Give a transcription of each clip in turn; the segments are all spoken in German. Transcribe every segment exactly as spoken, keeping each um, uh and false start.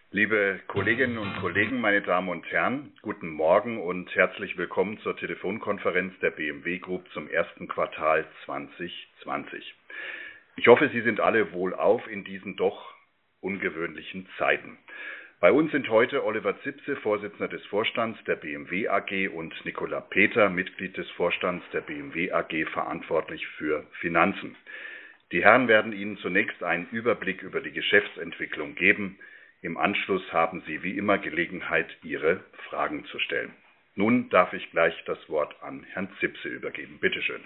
Liebe Kolleginnen und Kollegen, meine Damen und Herren, guten Morgen und herzlich willkommen zur Telefonkonferenz der B M W Group zum ersten Quartal zwanzig zwanzig. Ich hoffe, Sie sind alle wohlauf in diesen doch ungewöhnlichen Zeiten. Bei uns sind heute Oliver Zipse, Vorsitzender des Vorstands der B M W A G, und Nicola Peter, Mitglied des Vorstands der B M W A G, verantwortlich für Finanzen. Die Herren werden Ihnen zunächst einen Überblick über die Geschäftsentwicklung geben. Im Anschluss haben Sie wie immer Gelegenheit, Ihre Fragen zu stellen. Nun darf ich gleich das Wort an Herrn Zipse übergeben. Bitte schön.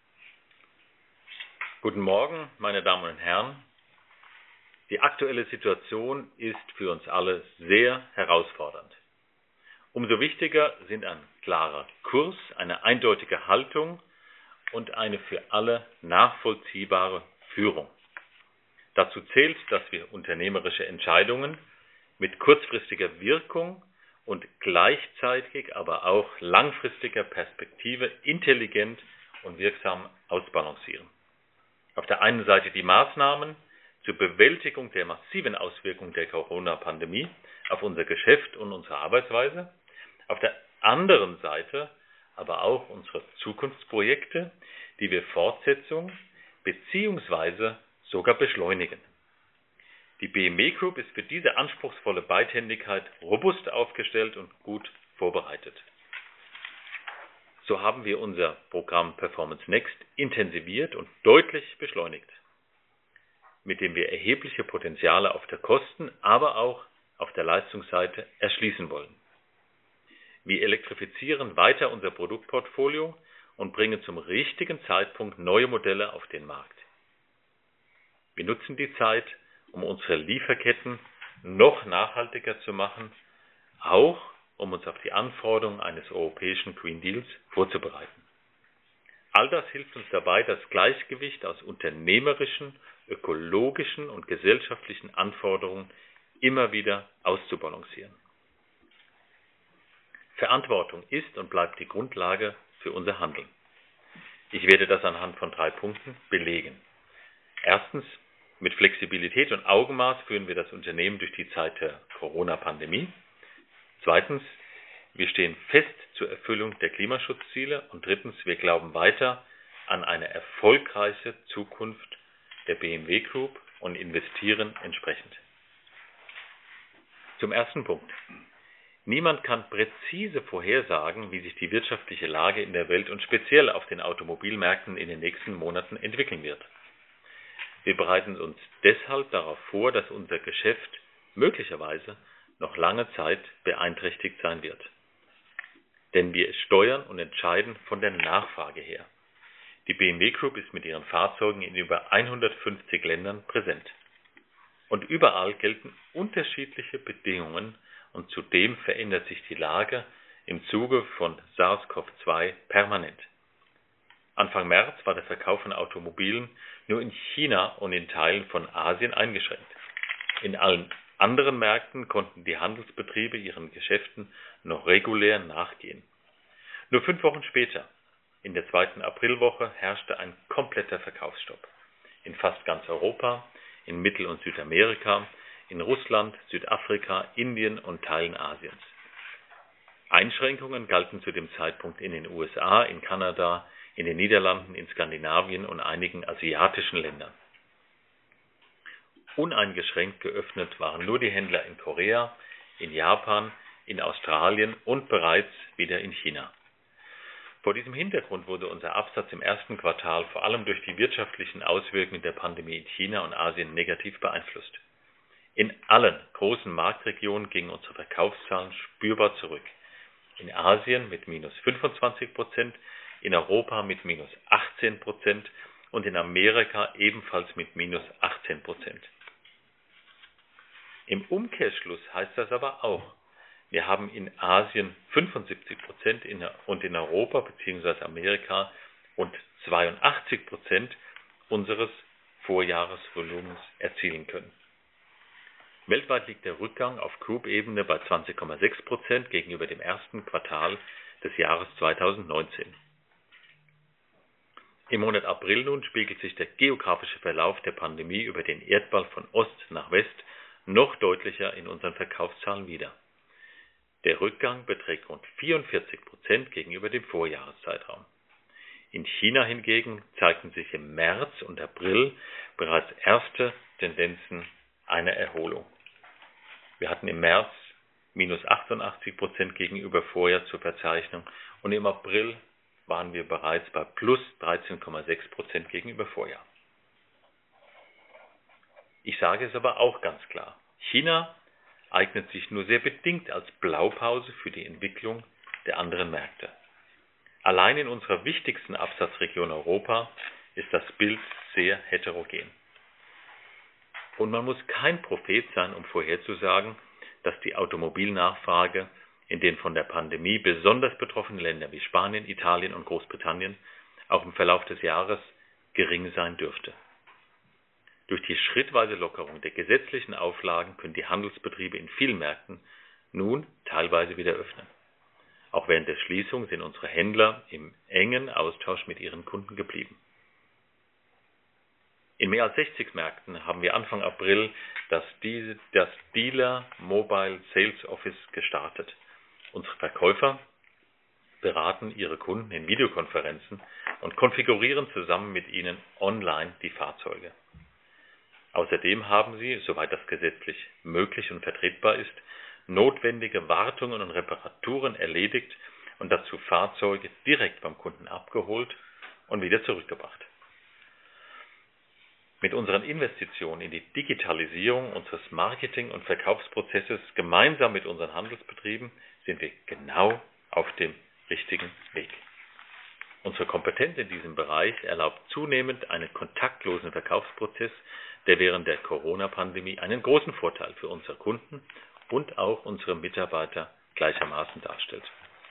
Guten Morgen, meine Damen und Herren. Die aktuelle Situation ist für uns alle sehr herausfordernd. Umso wichtiger sind ein klarer Kurs, eine eindeutige Haltung und eine für alle nachvollziehbare Führung. Dazu zählt, dass wir unternehmerische Entscheidungen mit kurzfristiger Wirkung und gleichzeitig aber auch langfristiger Perspektive intelligent und wirksam ausbalancieren. Auf der einen Seite die Maßnahmen zur Bewältigung der massiven Auswirkungen der Corona-Pandemie auf unser Geschäft und unsere Arbeitsweise, auf der anderen Seite aber auch unsere Zukunftsprojekte, die wir Fortsetzung bzw. sogar beschleunigen. Die B M W Group ist für diese anspruchsvolle Beidhändigkeit robust aufgestellt und gut vorbereitet. So haben wir unser Programm Performance Next intensiviert und deutlich beschleunigt, mit dem wir erhebliche Potenziale auf der Kosten-, aber auch auf der Leistungsseite erschließen wollen. Wir elektrifizieren weiter unser Produktportfolio und bringen zum richtigen Zeitpunkt neue Modelle auf den Markt. Wir nutzen die Zeit, um unsere Lieferketten noch nachhaltiger zu machen, auch um uns auf die Anforderungen eines europäischen Green Deals vorzubereiten. All das hilft uns dabei, das Gleichgewicht aus unternehmerischen, ökologischen und gesellschaftlichen Anforderungen immer wieder auszubalancieren. Verantwortung ist und bleibt die Grundlage für unser Handeln. Ich werde das anhand von drei Punkten belegen. Erstens, mit Flexibilität und Augenmaß führen wir das Unternehmen durch die Zeit der Corona-Pandemie. Zweitens, wir stehen fest zur Erfüllung der Klimaschutzziele. Und drittens, wir glauben weiter an eine erfolgreiche Zukunft der B M W Group und investieren entsprechend. Zum ersten Punkt. Niemand kann präzise vorhersagen, wie sich die wirtschaftliche Lage in der Welt und speziell auf den Automobilmärkten in den nächsten Monaten entwickeln wird. Wir bereiten uns deshalb darauf vor, dass unser Geschäft möglicherweise noch lange Zeit beeinträchtigt sein wird. Denn wir steuern und entscheiden von der Nachfrage her. Die B M W Group ist mit ihren Fahrzeugen in über hundertfünfzig Ländern präsent. Und überall gelten unterschiedliche Bedingungen und zudem verändert sich die Lage im Zuge von SARS CoV zwei permanent. Anfang März war der Verkauf von Automobilen nur in China und in Teilen von Asien eingeschränkt. In allen anderen Märkten konnten die Handelsbetriebe ihren Geschäften noch regulär nachgehen. Nur fünf Wochen später, in der zweiten Aprilwoche, herrschte ein kompletter Verkaufsstopp. In fast ganz Europa, in Mittel- und Südamerika, in Russland, Südafrika, Indien und Teilen Asiens. Einschränkungen galten zu dem Zeitpunkt in den U S A, in Kanada, in den Niederlanden, in Skandinavien und einigen asiatischen Ländern. Uneingeschränkt geöffnet waren nur die Händler in Korea, in Japan, in Australien und bereits wieder in China. Vor diesem Hintergrund wurde unser Absatz im ersten Quartal vor allem durch die wirtschaftlichen Auswirkungen der Pandemie in China und Asien negativ beeinflusst. In allen großen Marktregionen gingen unsere Verkaufszahlen spürbar zurück. In Asien mit minus fünfundzwanzig Prozent, in Europa mit minus achtzehn Prozent und in Amerika ebenfalls mit minus achtzehn Prozent. Im Umkehrschluss heißt das aber auch, wir haben in Asien fünfundsiebzig Prozent und in Europa bzw. Amerika rund zweiundachtzig Prozent unseres Vorjahresvolumens erzielen können. Weltweit liegt der Rückgang auf Group-Ebene bei zwanzig Komma sechs Prozent gegenüber dem ersten Quartal des Jahres zweitausendneunzehn. Im Monat April nun spiegelt sich der geografische Verlauf der Pandemie über den Erdball von Ost nach West noch deutlicher in unseren Verkaufszahlen wider. Der Rückgang beträgt rund vierundvierzig Prozent gegenüber dem Vorjahreszeitraum. In China hingegen zeigten sich im März und April bereits erste Tendenzen einer Erholung. Wir hatten im März minus achtundachtzig Prozent gegenüber Vorjahr zu verzeichnen und im April waren wir bereits bei plus dreizehn Komma sechs Prozent gegenüber Vorjahr. Ich sage es aber auch ganz klar, China eignet sich nur sehr bedingt als Blaupause für die Entwicklung der anderen Märkte. Allein in unserer wichtigsten Absatzregion Europa ist das Bild sehr heterogen. Und man muss kein Prophet sein, um vorherzusagen, dass die Automobilnachfrage in den von der Pandemie besonders betroffenen Ländern wie Spanien, Italien und Großbritannien auch im Verlauf des Jahres gering sein dürfte. Durch die schrittweise Lockerung der gesetzlichen Auflagen können die Handelsbetriebe in vielen Märkten nun teilweise wieder öffnen. Auch während der Schließung sind unsere Händler im engen Austausch mit ihren Kunden geblieben. In mehr als sechzig Märkten haben wir Anfang April das, das Dealer Mobile Sales Office gestartet. Unsere Verkäufer beraten ihre Kunden in Videokonferenzen und konfigurieren zusammen mit ihnen online die Fahrzeuge. Außerdem haben sie, soweit das gesetzlich möglich und vertretbar ist, notwendige Wartungen und Reparaturen erledigt und dazu Fahrzeuge direkt beim Kunden abgeholt und wieder zurückgebracht. Mit unseren Investitionen in die Digitalisierung unseres Marketing- und Verkaufsprozesses gemeinsam mit unseren Handelsbetrieben sind wir genau auf dem richtigen Weg. Unsere Kompetenz in diesem Bereich erlaubt zunehmend einen kontaktlosen Verkaufsprozess, der während der Corona-Pandemie einen großen Vorteil für unsere Kunden und auch unsere Mitarbeiter gleichermaßen darstellt.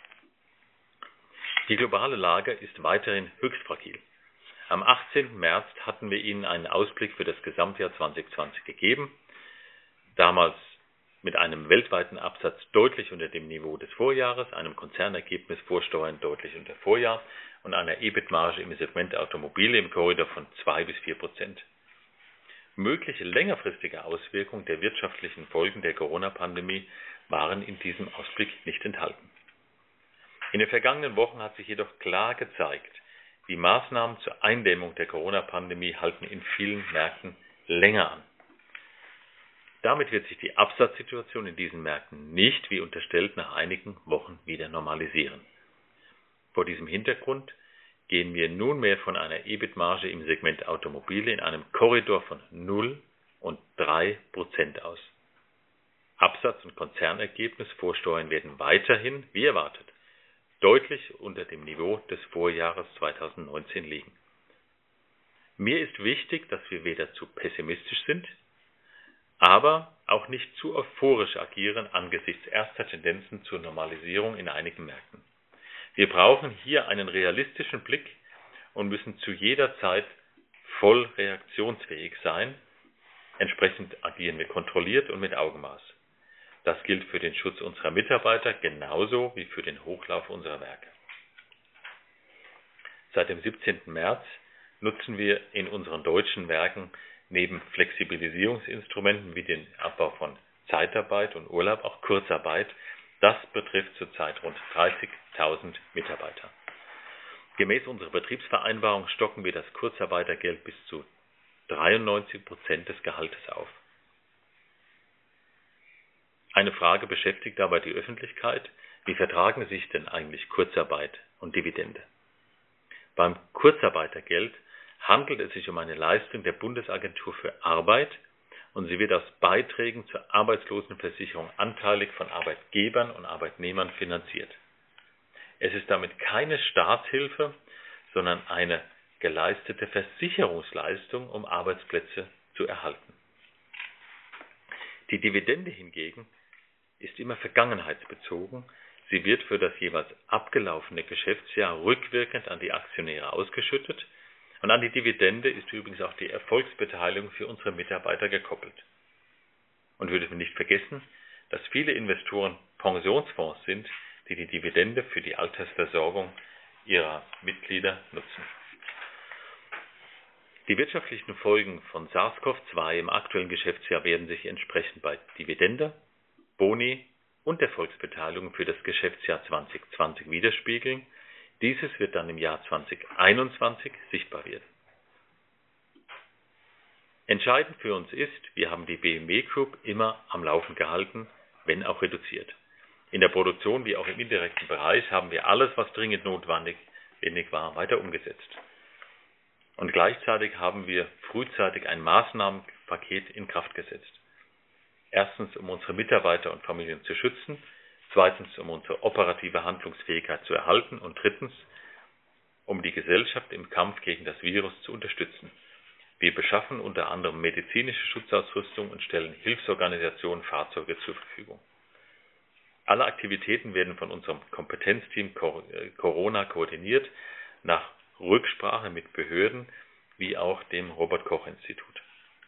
Die globale Lage ist weiterhin höchst fragil. Am achtzehnten März hatten wir Ihnen einen Ausblick für das Gesamtjahr zwanzig zwanzig gegeben, damals mit einem weltweiten Absatz deutlich unter dem Niveau des Vorjahres, einem Konzernergebnis vor Steuern deutlich unter Vorjahr und einer E B I T-Marge im Segment Automobile im Korridor von zwei bis vier Prozent. Mögliche längerfristige Auswirkungen der wirtschaftlichen Folgen der Corona-Pandemie waren in diesem Ausblick nicht enthalten. In den vergangenen Wochen hat sich jedoch klar gezeigt, die Maßnahmen zur Eindämmung der Corona-Pandemie halten in vielen Märkten länger an. Damit wird sich die Absatzsituation in diesen Märkten nicht, wie unterstellt, nach einigen Wochen wieder normalisieren. Vor diesem Hintergrund gehen wir nunmehr von einer E B I T-Marge im Segment Automobile in einem Korridor von null und drei Prozent aus. Absatz- und Konzernergebnis vor Steuern werden weiterhin, wie erwartet, deutlich unter dem Niveau des Vorjahres zweitausendneunzehn liegen. Mir ist wichtig, dass wir weder zu pessimistisch sind, aber auch nicht zu euphorisch agieren angesichts erster Tendenzen zur Normalisierung in einigen Märkten. Wir brauchen hier einen realistischen Blick und müssen zu jeder Zeit voll reaktionsfähig sein. Entsprechend agieren wir kontrolliert und mit Augenmaß. Das gilt für den Schutz unserer Mitarbeiter genauso wie für den Hochlauf unserer Werke. Seit dem siebzehnten März nutzen wir in unseren deutschen Werken neben Flexibilisierungsinstrumenten wie den Abbau von Zeitarbeit und Urlaub auch Kurzarbeit. Das betrifft zurzeit rund dreißigtausend Mitarbeiter. Gemäß unserer Betriebsvereinbarung stocken wir das Kurzarbeitergeld bis zu dreiundneunzig Prozent des Gehaltes auf. Eine Frage beschäftigt dabei die Öffentlichkeit: Wie vertragen sich denn eigentlich Kurzarbeit und Dividende? Beim Kurzarbeitergeld handelt es sich um eine Leistung der Bundesagentur für Arbeit und sie wird aus Beiträgen zur Arbeitslosenversicherung anteilig von Arbeitgebern und Arbeitnehmern finanziert. Es ist damit keine Staatshilfe, sondern eine geleistete Versicherungsleistung, um Arbeitsplätze zu erhalten. Die Dividende hingegen ist immer vergangenheitsbezogen. Sie wird für das jeweils abgelaufene Geschäftsjahr rückwirkend an die Aktionäre ausgeschüttet und an die Dividende ist übrigens auch die Erfolgsbeteiligung für unsere Mitarbeiter gekoppelt. Und wir dürfen nicht vergessen, dass viele Investoren Pensionsfonds sind, die die Dividende für die Altersversorgung ihrer Mitglieder nutzen. Die wirtschaftlichen Folgen von SARS-CoV zwei im aktuellen Geschäftsjahr werden sich entsprechend bei Dividende, Boni und Erfolgsbeteiligung für das Geschäftsjahr zwanzig zwanzig widerspiegeln. Dieses wird dann im Jahr zwanzig einundzwanzig sichtbar werden. Entscheidend für uns ist, wir haben die B M W Group immer am Laufen gehalten, wenn auch reduziert. In der Produktion wie auch im indirekten Bereich haben wir alles, was dringend notwendig war, weiter umgesetzt. Und gleichzeitig haben wir frühzeitig ein Maßnahmenpaket in Kraft gesetzt. Erstens, um unsere Mitarbeiter und Familien zu schützen, zweitens, um unsere operative Handlungsfähigkeit zu erhalten und drittens, um die Gesellschaft im Kampf gegen das Virus zu unterstützen. Wir beschaffen unter anderem medizinische Schutzausrüstung und stellen Hilfsorganisationen Fahrzeuge zur Verfügung. Alle Aktivitäten werden von unserem Kompetenzteam Corona koordiniert, nach Rücksprache mit Behörden wie auch dem Robert-Koch-Institut.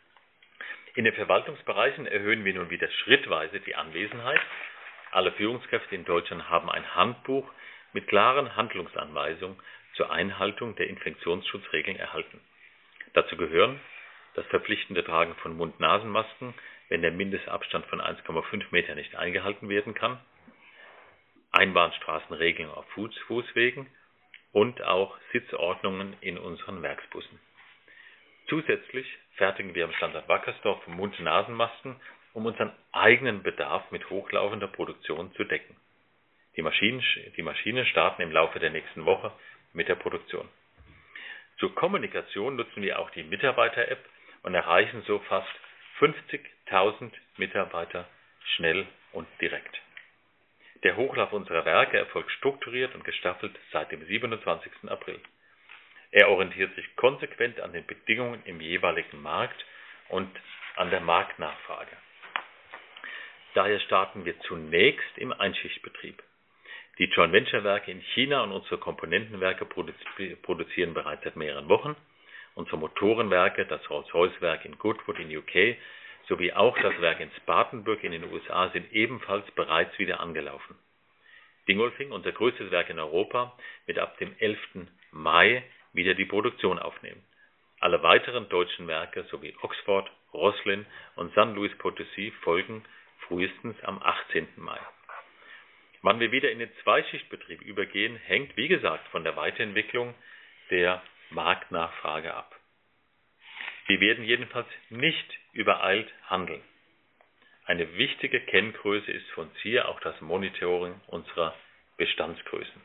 In den Verwaltungsbereichen erhöhen wir nun wieder schrittweise die Anwesenheit. Alle Führungskräfte in Deutschland haben ein Handbuch mit klaren Handlungsanweisungen zur Einhaltung der Infektionsschutzregeln erhalten. Dazu gehören das verpflichtende Tragen von Mund-Nasen-Masken, wenn der Mindestabstand von eins Komma fünf Meter nicht eingehalten werden kann, Einbahnstraßenregelungen auf Fuß Fußwegen und auch Sitzordnungen in unseren Werksbussen. Zusätzlich fertigen wir am Standort Wackersdorf Mund-Nasen-Masken, um unseren eigenen Bedarf mit hochlaufender Produktion zu decken. Die Maschinen, die Maschinen starten im Laufe der nächsten Woche mit der Produktion. Zur Kommunikation nutzen wir auch die Mitarbeiter-App und erreichen so fast fünfzigtausend Mitarbeiter schnell und direkt. Der Hochlauf unserer Werke erfolgt strukturiert und gestaffelt seit dem siebenundzwanzigsten April. Er orientiert sich konsequent an den Bedingungen im jeweiligen Markt und an der Marktnachfrage. Daher starten wir zunächst im Einschichtbetrieb. Die Joint Venture Werke in China und unsere Komponentenwerke produzieren bereits seit mehreren Wochen. Unsere Motorenwerke, das Rolls-Royce Werk in Goodwood in U K sowie auch das Werk in Spartanburg in den U S A sind ebenfalls bereits wieder angelaufen. Dingolfing, unser größtes Werk in Europa, wird ab dem elften Mai wieder die Produktion aufnehmen. Alle weiteren deutschen Werke sowie Oxford, Roslin und San Luis Potosí folgen frühestens am achtzehnten Mai. Wann wir wieder in den Zweischichtbetrieb übergehen, hängt, wie gesagt, von der Weiterentwicklung der Marktnachfrage ab. Wir werden jedenfalls nicht übereilt handeln. Eine wichtige Kenngröße ist für uns hier auch das Monitoring unserer Bestandsgrößen.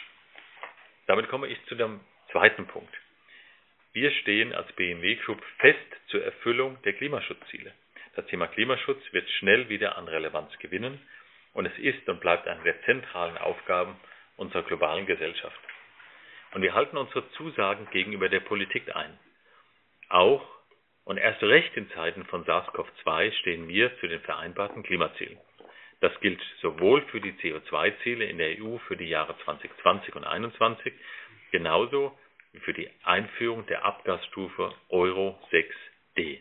Damit komme ich zu dem zweiten Punkt. Wir stehen als B M W Group fest zur Erfüllung der Klimaschutzziele. Das Thema Klimaschutz wird schnell wieder an Relevanz gewinnen und es ist und bleibt eine der zentralen Aufgaben unserer globalen Gesellschaft. Und wir halten unsere Zusagen gegenüber der Politik ein. Auch und erst recht in Zeiten von SARS-CoV zwei stehen wir zu den vereinbarten Klimazielen. Das gilt sowohl für die C O zwei Ziele in der E U für die Jahre zwanzig zwanzig und einundzwanzig, genauso wie für die Einführung der Abgasstufe Euro sechs D.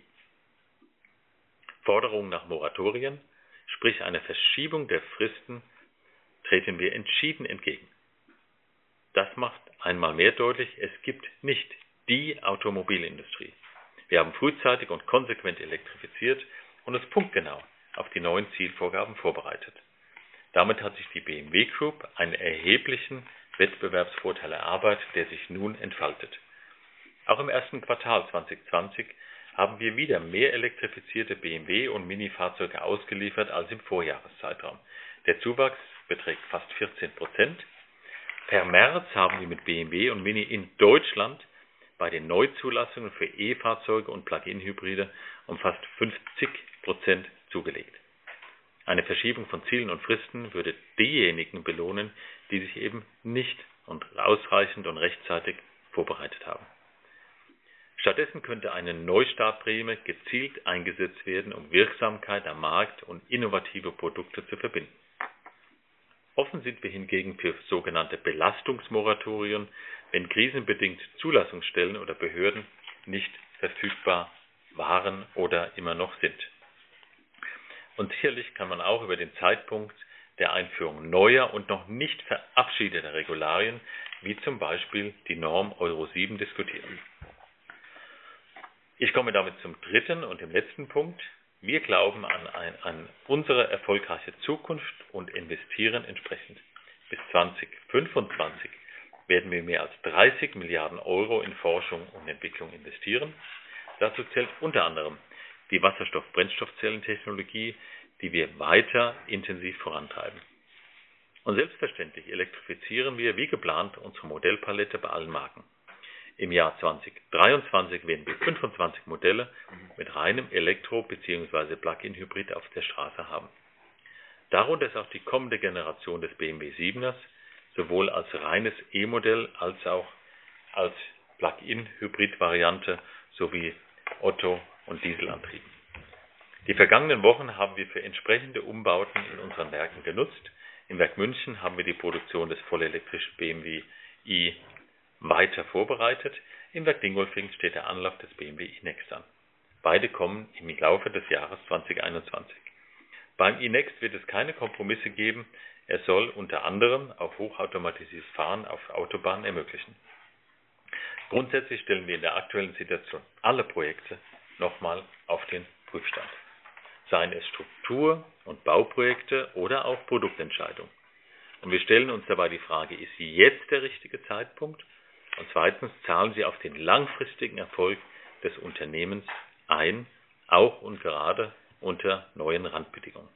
Forderungen nach Moratorien, sprich einer Verschiebung der Fristen, treten wir entschieden entgegen. Das macht einmal mehr deutlich, es gibt nicht die Automobilindustrie. Wir haben frühzeitig und konsequent elektrifiziert und es punktgenau auf die neuen Zielvorgaben vorbereitet. Damit hat sich die B M W Group einen erheblichen Wettbewerbsvorteil erarbeitet, der sich nun entfaltet. Auch im ersten Quartal zwanzig zwanzig haben wir wieder mehr elektrifizierte B M W und Mini-Fahrzeuge ausgeliefert als im Vorjahreszeitraum. Der Zuwachs beträgt fast vierzehn Prozent. Per März haben wir mit B M W und Mini in Deutschland bei den Neuzulassungen für E-Fahrzeuge und Plug-in-Hybride um fast fünfzig Prozent zugelegt. Eine Verschiebung von Zielen und Fristen würde diejenigen belohnen, die sich eben nicht und ausreichend und rechtzeitig vorbereitet haben. Stattdessen könnte eine Neustartprämie gezielt eingesetzt werden, um Wirksamkeit am Markt und innovative Produkte zu verbinden. Offen sind wir hingegen für sogenannte Belastungsmoratorien, wenn krisenbedingt Zulassungsstellen oder Behörden nicht verfügbar waren oder immer noch sind. Und sicherlich kann man auch über den Zeitpunkt der Einführung neuer und noch nicht verabschiedeter Regularien, wie zum Beispiel die Norm Euro sieben, diskutieren. Ich komme damit zum dritten und dem letzten Punkt. Wir glauben an, ein, an unsere erfolgreiche Zukunft und investieren entsprechend. Bis zweitausendfünfundzwanzig werden wir mehr als dreißig Milliarden Euro in Forschung und Entwicklung investieren. Dazu zählt unter anderem die Wasserstoff-Brennstoffzellentechnologie, die wir weiter intensiv vorantreiben. Und selbstverständlich elektrifizieren wir wie geplant unsere Modellpalette bei allen Marken. Im Jahr zweitausenddreiundzwanzig werden wir fünfundzwanzig Modelle mit reinem Elektro- bzw. Plug-in-Hybrid auf der Straße haben. Darunter ist auch die kommende Generation des B M W siebeners, sowohl als reines E-Modell als auch als Plug-in-Hybrid-Variante sowie Otto- und Dieselantrieben. Die vergangenen Wochen haben wir für entsprechende Umbauten in unseren Werken genutzt. Im Werk München haben wir die Produktion des vollelektrischen B M W i weiter vorbereitet. Im Werk Dingolfing steht der Anlauf des B M W iNext an. Beide kommen im Laufe des Jahres zweitausendeinundzwanzig. Beim iNext wird es keine Kompromisse geben. Er soll unter anderem auch hochautomatisiertes Fahren auf Autobahnen ermöglichen. Grundsätzlich stellen wir in der aktuellen Situation alle Projekte nochmal auf den Prüfstand. Seien es Struktur- und Bauprojekte oder auch Produktentscheidungen. Und wir stellen uns dabei die Frage, ist jetzt der richtige Zeitpunkt? Und zweitens, zahlen sie auf den langfristigen Erfolg des Unternehmens ein, auch und gerade unter neuen Randbedingungen.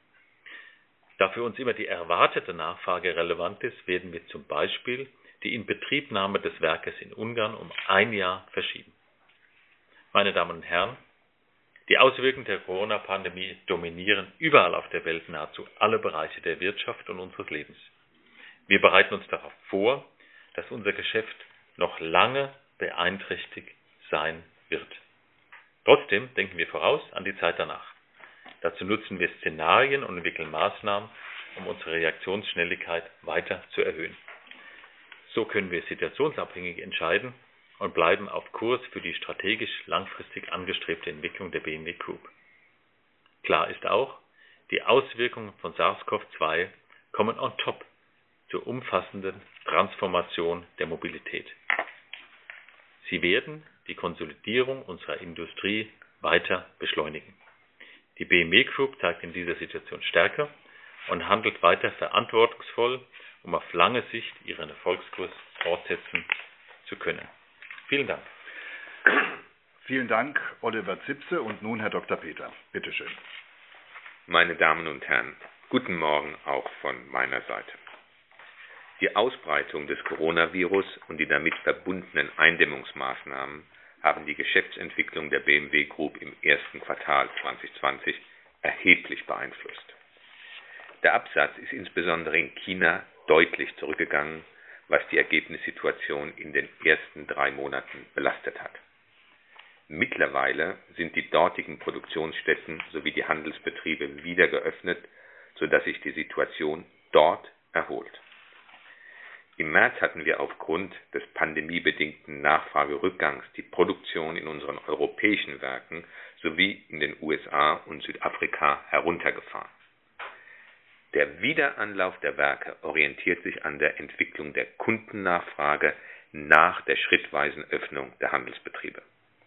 Da für uns immer die erwartete Nachfrage relevant ist, werden wir zum Beispiel die Inbetriebnahme des Werkes in Ungarn um ein Jahr verschieben. Meine Damen und Herren, die Auswirkungen der Corona-Pandemie dominieren überall auf der Welt nahezu alle Bereiche der Wirtschaft und unseres Lebens. Wir bereiten uns darauf vor, dass unser Geschäft noch lange beeinträchtigt sein wird. Trotzdem denken wir voraus an die Zeit danach. Dazu nutzen wir Szenarien und entwickeln Maßnahmen, um unsere Reaktionsschnelligkeit weiter zu erhöhen. So können wir situationsabhängig entscheiden und bleiben auf Kurs für die strategisch langfristig angestrebte Entwicklung der B M W Group. Klar ist auch, die Auswirkungen von SARS-C o V zwei kommen on top zur umfassenden Transformation der Mobilität. Sie werden die Konsolidierung unserer Industrie weiter beschleunigen. Die B M W Group zeigt in dieser Situation Stärke und handelt weiter verantwortungsvoll, um auf lange Sicht ihren Erfolgskurs fortsetzen zu können. Vielen Dank. Vielen Dank, Oliver Zipse. Und nun Herr Doktor Peter. Bitte schön. Meine Damen und Herren, guten Morgen auch von meiner Seite. Die Ausbreitung des Coronavirus und die damit verbundenen Eindämmungsmaßnahmen haben die Geschäftsentwicklung der B M W Group im ersten Quartal zweitausendzwanzig erheblich beeinflusst. Der Absatz ist insbesondere in China deutlich zurückgegangen, was die Ergebnissituation in den ersten drei Monaten belastet hat. Mittlerweile sind die dortigen Produktionsstätten sowie die Handelsbetriebe wieder geöffnet, sodass sich die Situation dort erholt. Im März hatten wir aufgrund des pandemiebedingten Nachfragerückgangs die Produktion in unseren europäischen Werken sowie in den U S A und Südafrika heruntergefahren. Der Wiederanlauf der Werke orientiert sich an der Entwicklung der Kundennachfrage nach der schrittweisen Öffnung der Handelsbetriebe.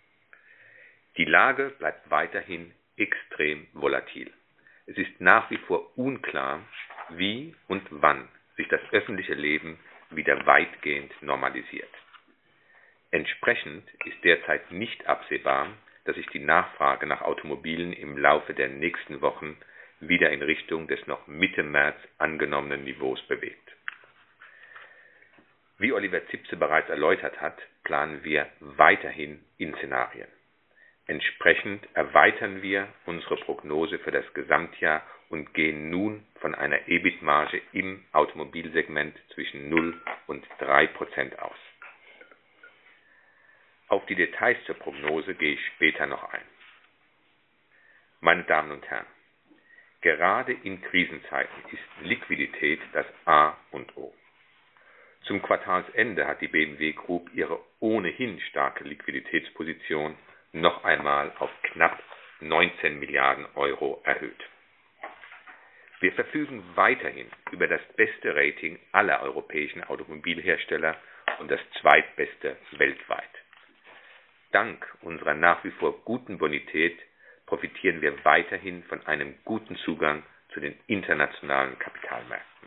Die Lage bleibt weiterhin extrem volatil. Es ist nach wie vor unklar, wie und wann sich das öffentliche Leben wieder weitgehend normalisiert. Entsprechend ist derzeit nicht absehbar, dass sich die Nachfrage nach Automobilen im Laufe der nächsten Wochen wieder in Richtung des noch Mitte März angenommenen Niveaus bewegt. Wie Oliver Zipse bereits erläutert hat, planen wir weiterhin in Szenarien. Entsprechend erweitern wir unsere Prognose für das Gesamtjahr und gehen nun von einer E B I T-Marge im Automobilsegment zwischen null und drei Prozent aus. Auf die Details zur Prognose gehe ich später noch ein. Meine Damen und Herren, gerade in Krisenzeiten ist Liquidität das A und O. Zum Quartalsende hat die B M W Group ihre ohnehin starke Liquiditätsposition noch einmal auf knapp neunzehn Milliarden Euro erhöht. Wir verfügen weiterhin über das beste Rating aller europäischen Automobilhersteller und das zweitbeste weltweit. dank unserer nach wie vor guten Bonität profitieren wir weiterhin von einem guten Zugang zu den internationalen Kapitalmärkten.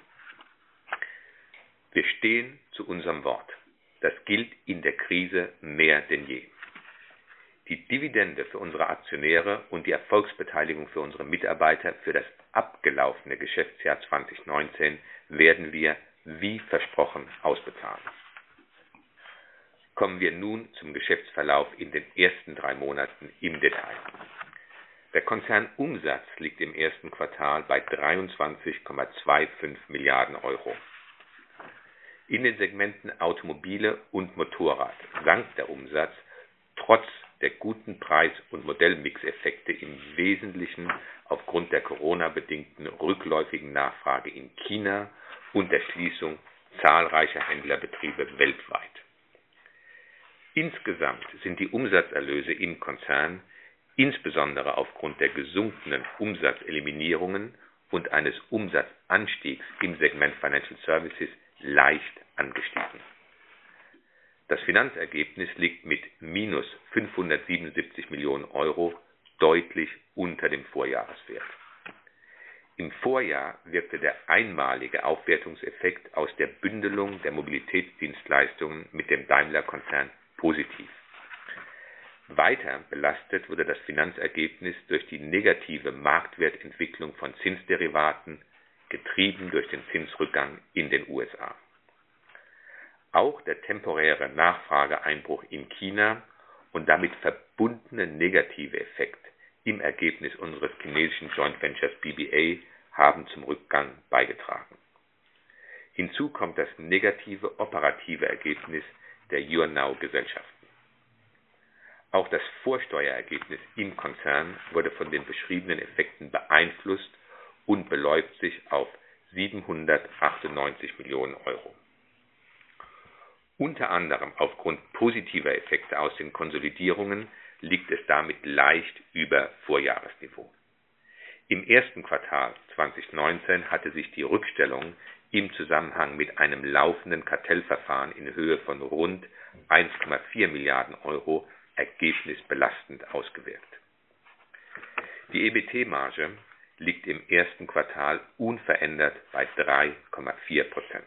Wir stehen zu unserem Wort. Das gilt in der Krise mehr denn je. Die Dividende für unsere Aktionäre und die Erfolgsbeteiligung für unsere Mitarbeiter für das abgelaufene Geschäftsjahr zwanzig neunzehn werden wir, wie versprochen, ausbezahlen. Kommen wir nun zum Geschäftsverlauf in den ersten drei Monaten im Detail. Der Konzernumsatz liegt im ersten Quartal bei dreiundzwanzig Komma fünfundzwanzig Milliarden Euro. In den Segmenten Automobile und Motorrad sank der Umsatz trotz der guten Preis- und Modellmixeffekte im Wesentlichen aufgrund der Corona-bedingten rückläufigen Nachfrage in China und der Schließung zahlreicher Händlerbetriebe weltweit. Insgesamt sind die Umsatzerlöse im Konzern, insbesondere aufgrund der gesunkenen Umsatzeliminierungen und eines Umsatzanstiegs im Segment Financial Services, leicht angestiegen. Das Finanzergebnis liegt mit minus fünfhundertsiebenundsiebzig Millionen Euro deutlich unter dem Vorjahreswert. Im Vorjahr wirkte der einmalige Aufwertungseffekt aus der Bündelung der Mobilitätsdienstleistungen mit dem Daimler-Konzern positiv. Weiter belastet wurde das Finanzergebnis durch die negative Marktwertentwicklung von Zinsderivaten, getrieben durch den Zinsrückgang in den U S A. Auch der temporäre Nachfrageeinbruch in China und damit verbundene negative Effekt im Ergebnis unseres chinesischen Joint Ventures B B A haben zum Rückgang beigetragen. Hinzu kommt das negative operative Ergebnis der YourNow-Gesellschaften. Auch das Vorsteuerergebnis im Konzern wurde von den beschriebenen Effekten beeinflusst und beläuft sich auf siebenhundertachtundneunzig Millionen Euro. Unter anderem aufgrund positiver Effekte aus den Konsolidierungen liegt es damit leicht über Vorjahresniveau. Im ersten Quartal zwanzig neunzehn hatte sich die Rückstellung im Zusammenhang mit einem laufenden Kartellverfahren in Höhe von rund eins Komma vier Milliarden Euro ergebnisbelastend ausgewirkt. Die E B T-Marge liegt im ersten Quartal unverändert bei drei Komma vier Prozent.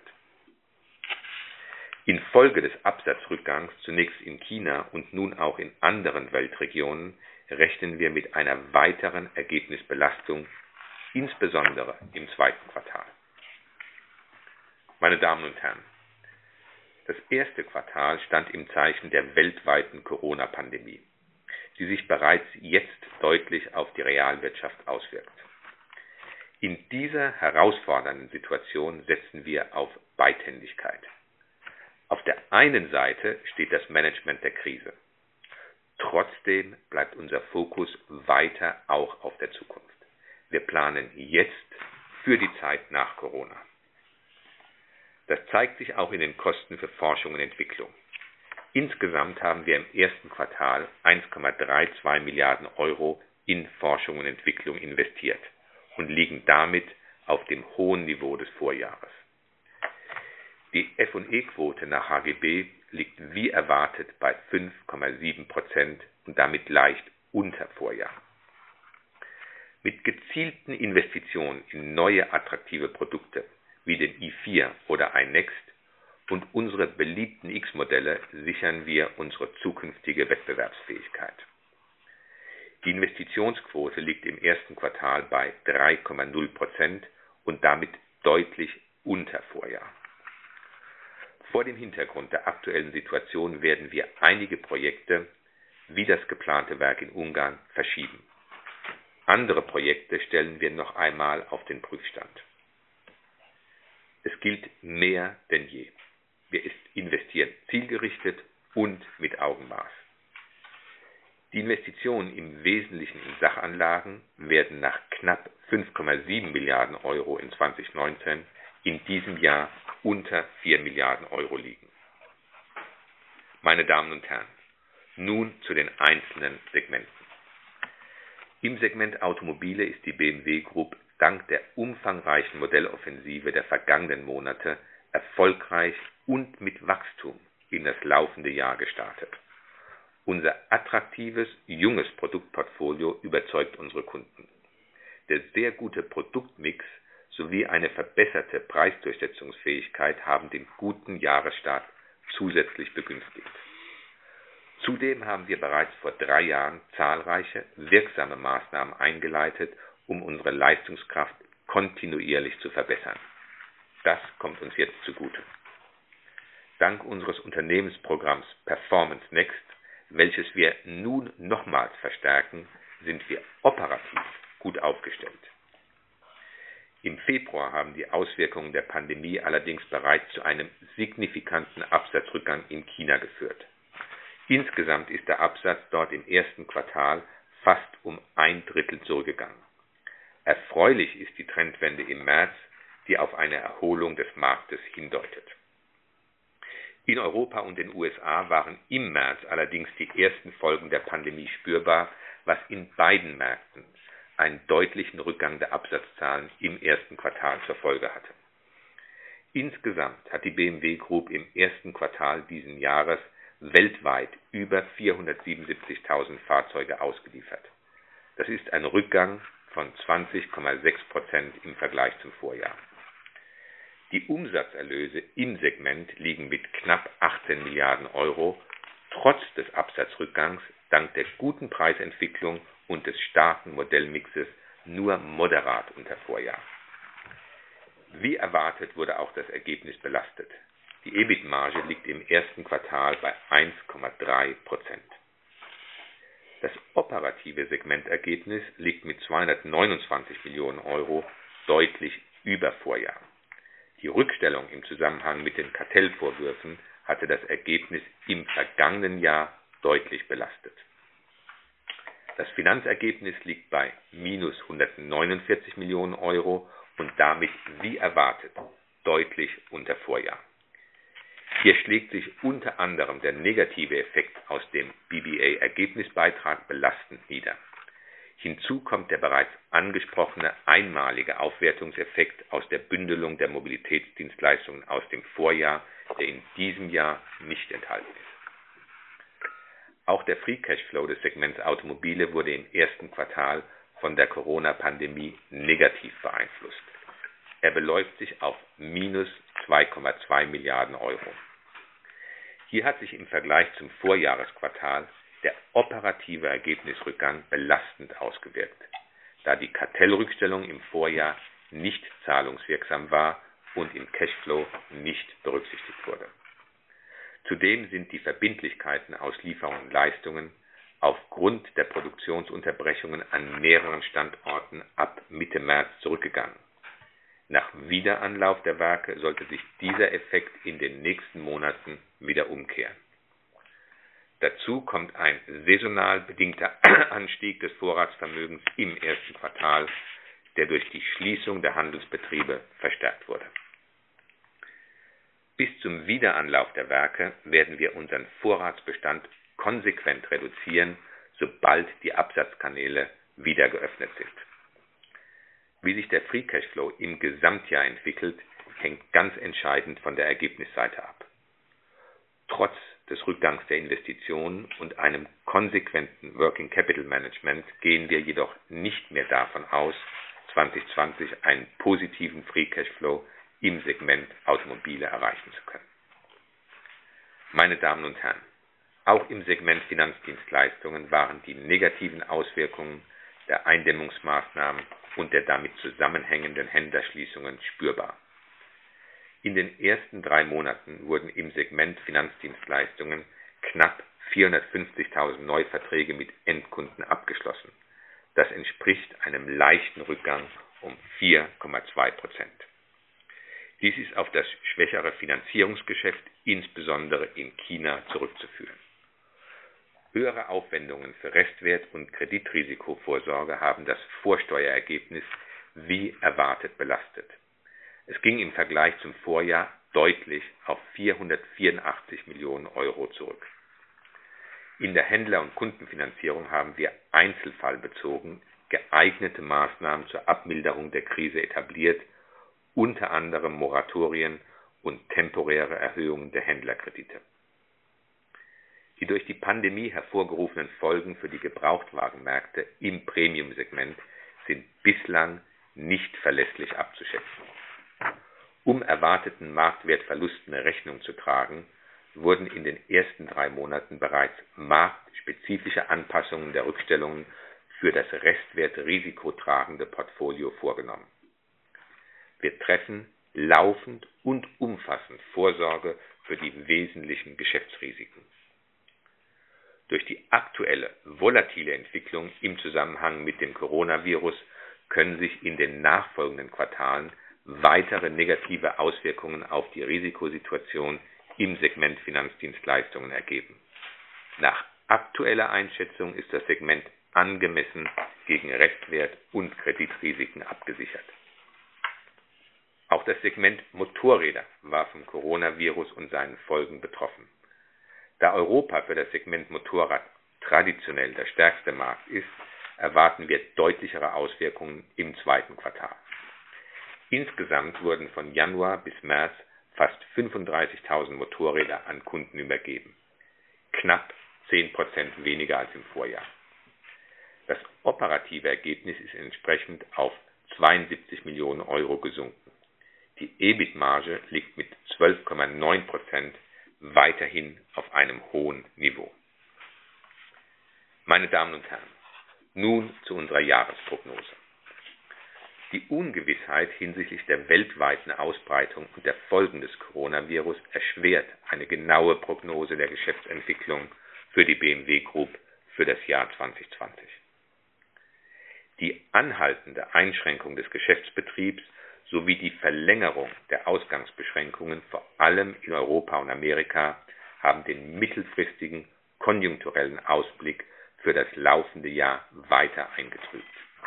Infolge des Absatzrückgangs zunächst in China und nun auch in anderen Weltregionen rechnen wir mit einer weiteren Ergebnisbelastung, insbesondere im zweiten Quartal. Meine Damen und Herren, das erste Quartal stand im Zeichen der weltweiten Corona-Pandemie, die sich bereits jetzt deutlich auf die Realwirtschaft auswirkt. In dieser herausfordernden Situation setzen wir auf Beidhändigkeit. Auf der einen Seite steht das Management der Krise. Trotzdem bleibt unser Fokus weiter auch auf der Zukunft. Wir planen jetzt für die Zeit nach Corona. Das zeigt sich auch in den Kosten für Forschung und Entwicklung. Insgesamt haben wir im ersten Quartal eins Komma zweiunddreißig Milliarden Euro in Forschung und Entwicklung investiert und liegen damit auf dem hohen Niveau des Vorjahres. Die F und E-Quote nach H G B liegt wie erwartet bei fünf Komma sieben Prozent und damit leicht unter Vorjahr. Mit gezielten Investitionen in neue attraktive Produkte wie den i vier oder iNext und unsere beliebten X-Modelle sichern wir unsere zukünftige Wettbewerbsfähigkeit. Die Investitionsquote liegt im ersten Quartal bei drei Komma null Prozent und damit deutlich unter Vorjahr. Vor dem Hintergrund der aktuellen Situation werden wir einige Projekte, wie das geplante Werk in Ungarn, verschieben. Andere Projekte stellen wir noch einmal auf den Prüfstand. Es gilt mehr denn je. Wir investieren zielgerichtet und mit Augenmaß. Die Investitionen im Wesentlichen in Sachanlagen werden nach knapp fünf Komma sieben Milliarden Euro in zwanzig neunzehn in diesem Jahr unter vier Milliarden Euro liegen. Meine Damen und Herren, nun zu den einzelnen Segmenten. Im Segment Automobile ist die B M W Group dank der umfangreichen Modelloffensive der vergangenen Monate erfolgreich und mit Wachstum in das laufende Jahr gestartet. Unser attraktives, junges Produktportfolio überzeugt unsere Kunden. Der sehr gute Produktmix sowie eine verbesserte Preisdurchsetzungsfähigkeit haben den guten Jahresstart zusätzlich begünstigt. Zudem haben wir bereits vor drei Jahren zahlreiche wirksame Maßnahmen eingeleitet, um unsere Leistungskraft kontinuierlich zu verbessern. Das kommt uns jetzt zugute. Dank unseres Unternehmensprogramms Performance Next, welches wir nun nochmals verstärken, sind wir operativ gut aufgestellt. Im Februar haben die Auswirkungen der Pandemie allerdings bereits zu einem signifikanten Absatzrückgang in China geführt. Insgesamt ist der Absatz dort im ersten Quartal fast um ein Drittel zurückgegangen. Erfreulich ist die Trendwende im März, die auf eine Erholung des Marktes hindeutet. In Europa und den U S A waren im März allerdings die ersten Folgen der Pandemie spürbar, was in beiden Märkten einen deutlichen Rückgang der Absatzzahlen im ersten Quartal zur Folge hatte. Insgesamt hat die B M W Group im ersten Quartal diesen Jahres weltweit über vierhundertsiebenundsiebzigtausend Fahrzeuge ausgeliefert. Das ist ein Rückgang von zwanzig Komma sechs Prozent im Vergleich zum Vorjahr. Die Umsatzerlöse im Segment liegen mit knapp achtzehn Milliarden Euro, trotz des Absatzrückgangs dank der guten Preisentwicklung und des starken Modellmixes nur moderat unter Vorjahr. Wie erwartet wurde auch das Ergebnis belastet. Die E B I T-Marge liegt im ersten Quartal bei eins Komma drei Prozent. Das operative Segmentergebnis liegt mit zweihundertneunundzwanzig Millionen Euro deutlich über Vorjahr. Die Rückstellung im Zusammenhang mit den Kartellvorwürfen hatte das Ergebnis im vergangenen Jahr deutlich belastet. Das Finanzergebnis liegt bei minus hundertneunundvierzig Millionen Euro und damit, wie erwartet, deutlich unter Vorjahr. Hier schlägt sich unter anderem der negative Effekt aus dem B B A-Ergebnisbeitrag belastend nieder. Hinzu kommt der bereits angesprochene einmalige Aufwertungseffekt aus der Bündelung der Mobilitätsdienstleistungen aus dem Vorjahr, der in diesem Jahr nicht enthalten ist. Auch der Free Cashflow des Segments Automobile wurde im ersten Quartal von der Corona-Pandemie negativ beeinflusst. Er beläuft sich auf minus zwei Komma zwei Milliarden Euro. Hier hat sich im Vergleich zum Vorjahresquartal der operative Ergebnisrückgang belastend ausgewirkt, da die Kartellrückstellung im Vorjahr nicht zahlungswirksam war und im Cashflow nicht berücksichtigt wurde. Zudem sind die Verbindlichkeiten aus Lieferungen und Leistungen aufgrund der Produktionsunterbrechungen an mehreren Standorten ab Mitte März zurückgegangen. Nach Wiederanlauf der Werke sollte sich dieser Effekt in den nächsten Monaten wieder umkehren. Dazu kommt ein saisonal bedingter Anstieg des Vorratsvermögens im ersten Quartal, der durch die Schließung der Handelsbetriebe verstärkt wurde. Bis zum Wiederanlauf der Werke werden wir unseren Vorratsbestand konsequent reduzieren, sobald die Absatzkanäle wieder geöffnet sind. Wie sich der Free Cashflow im Gesamtjahr entwickelt, hängt ganz entscheidend von der Ergebnisseite ab. Trotz des Rückgangs der Investitionen und einem konsequenten Working Capital Management gehen wir jedoch nicht mehr davon aus, zwanzig zwanzig einen positiven Free Cashflow im Segment Automobile erreichen zu können. Meine Damen und Herren, auch im Segment Finanzdienstleistungen waren die negativen Auswirkungen der Eindämmungsmaßnahmen und der damit zusammenhängenden Händlerschließungen spürbar. In den ersten drei Monaten wurden im Segment Finanzdienstleistungen knapp vierhundertfünfzigtausend Neuverträge mit Endkunden abgeschlossen. Das entspricht einem leichten Rückgang um vier Komma zwei Prozent. Dies ist auf das schwächere Finanzierungsgeschäft, insbesondere in China, zurückzuführen. Höhere Aufwendungen für Restwert- und Kreditrisikovorsorge haben das Vorsteuerergebnis wie erwartet belastet. Es ging im Vergleich zum Vorjahr deutlich auf vierhundertvierundachtzig Millionen Euro zurück. In der Händler- und Kundenfinanzierung haben wir einzelfallbezogen geeignete Maßnahmen zur Abmilderung der Krise etabliert, unter anderem Moratorien und temporäre Erhöhungen der Händlerkredite. Die durch die Pandemie hervorgerufenen Folgen für die Gebrauchtwagenmärkte im Premium-Segment sind bislang nicht verlässlich abzuschätzen. Um erwarteten Marktwertverlusten Rechnung zu tragen, wurden in den ersten drei Monaten bereits marktspezifische Anpassungen der Rückstellungen für das restwertrisikotragende Portfolio vorgenommen. Wir treffen laufend und umfassend Vorsorge für die wesentlichen Geschäftsrisiken. Durch die aktuelle volatile Entwicklung im Zusammenhang mit dem Coronavirus können sich in den nachfolgenden Quartalen weitere negative Auswirkungen auf die Risikosituation im Segment Finanzdienstleistungen ergeben. Nach aktueller Einschätzung ist das Segment angemessen gegen Restwert- und Kreditrisiken abgesichert. Auch das Segment Motorräder war vom Coronavirus und seinen Folgen betroffen. Da Europa für das Segment Motorrad traditionell der stärkste Markt ist, erwarten wir deutlichere Auswirkungen im zweiten Quartal. Insgesamt wurden von Januar bis März fast fünfunddreißigtausend Motorräder an Kunden übergeben, knapp zehn Prozent weniger als im Vorjahr. Das operative Ergebnis ist entsprechend auf zweiundsiebzig Millionen Euro gesunken. Die E B I T-Marge liegt mit zwölf Komma neun Prozent weiterhin auf einem hohen Niveau. Meine Damen und Herren, nun zu unserer Jahresprognose. Die Ungewissheit hinsichtlich der weltweiten Ausbreitung und der Folgen des Coronavirus erschwert eine genaue Prognose der Geschäftsentwicklung für die B M W Group für das Jahr zwanzig zwanzig. Die anhaltende Einschränkung des Geschäftsbetriebs sowie die Verlängerung der Ausgangsbeschränkungen vor allem in Europa und Amerika haben den mittelfristigen konjunkturellen Ausblick für das laufende Jahr weiter eingetrübt.